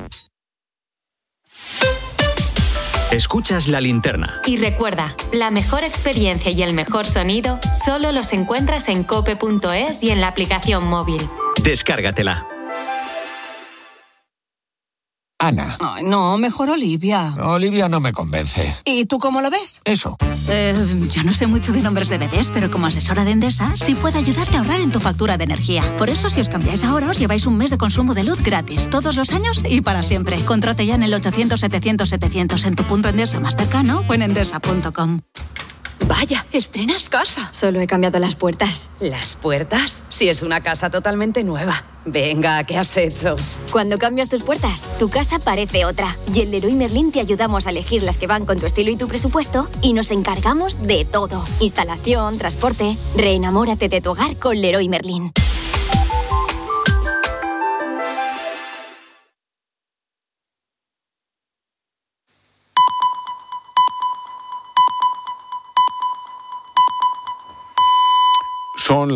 S2: Escuchas La Linterna.
S3: Y recuerda, la mejor experiencia y el mejor sonido solo los encuentras en cope.es y en la aplicación móvil.
S2: Descárgatela.
S4: Ana.
S16: Ay, no, mejor Olivia.
S4: Olivia no me convence.
S16: ¿Y tú cómo lo ves?
S4: Eso.
S17: Yo no sé mucho de nombres de bebés, pero como asesora de Endesa sí puedo ayudarte a ahorrar en tu factura de energía. Por eso, si os cambiáis ahora, os lleváis un mes de consumo de luz gratis, todos los años y para siempre. Contrate ya en el 800-700-700 en tu punto Endesa más cercano o en endesa.com.
S18: Vaya, estrenas casa. Solo he cambiado las puertas. ¿Las puertas? Si es una casa totalmente nueva. Venga, ¿qué has hecho? Cuando cambias tus puertas, tu casa parece otra. Y en Leroy Merlin te ayudamos a elegir las que van con tu estilo y tu presupuesto y nos encargamos de todo. Instalación, transporte. Reenamórate de tu hogar con Leroy Merlin.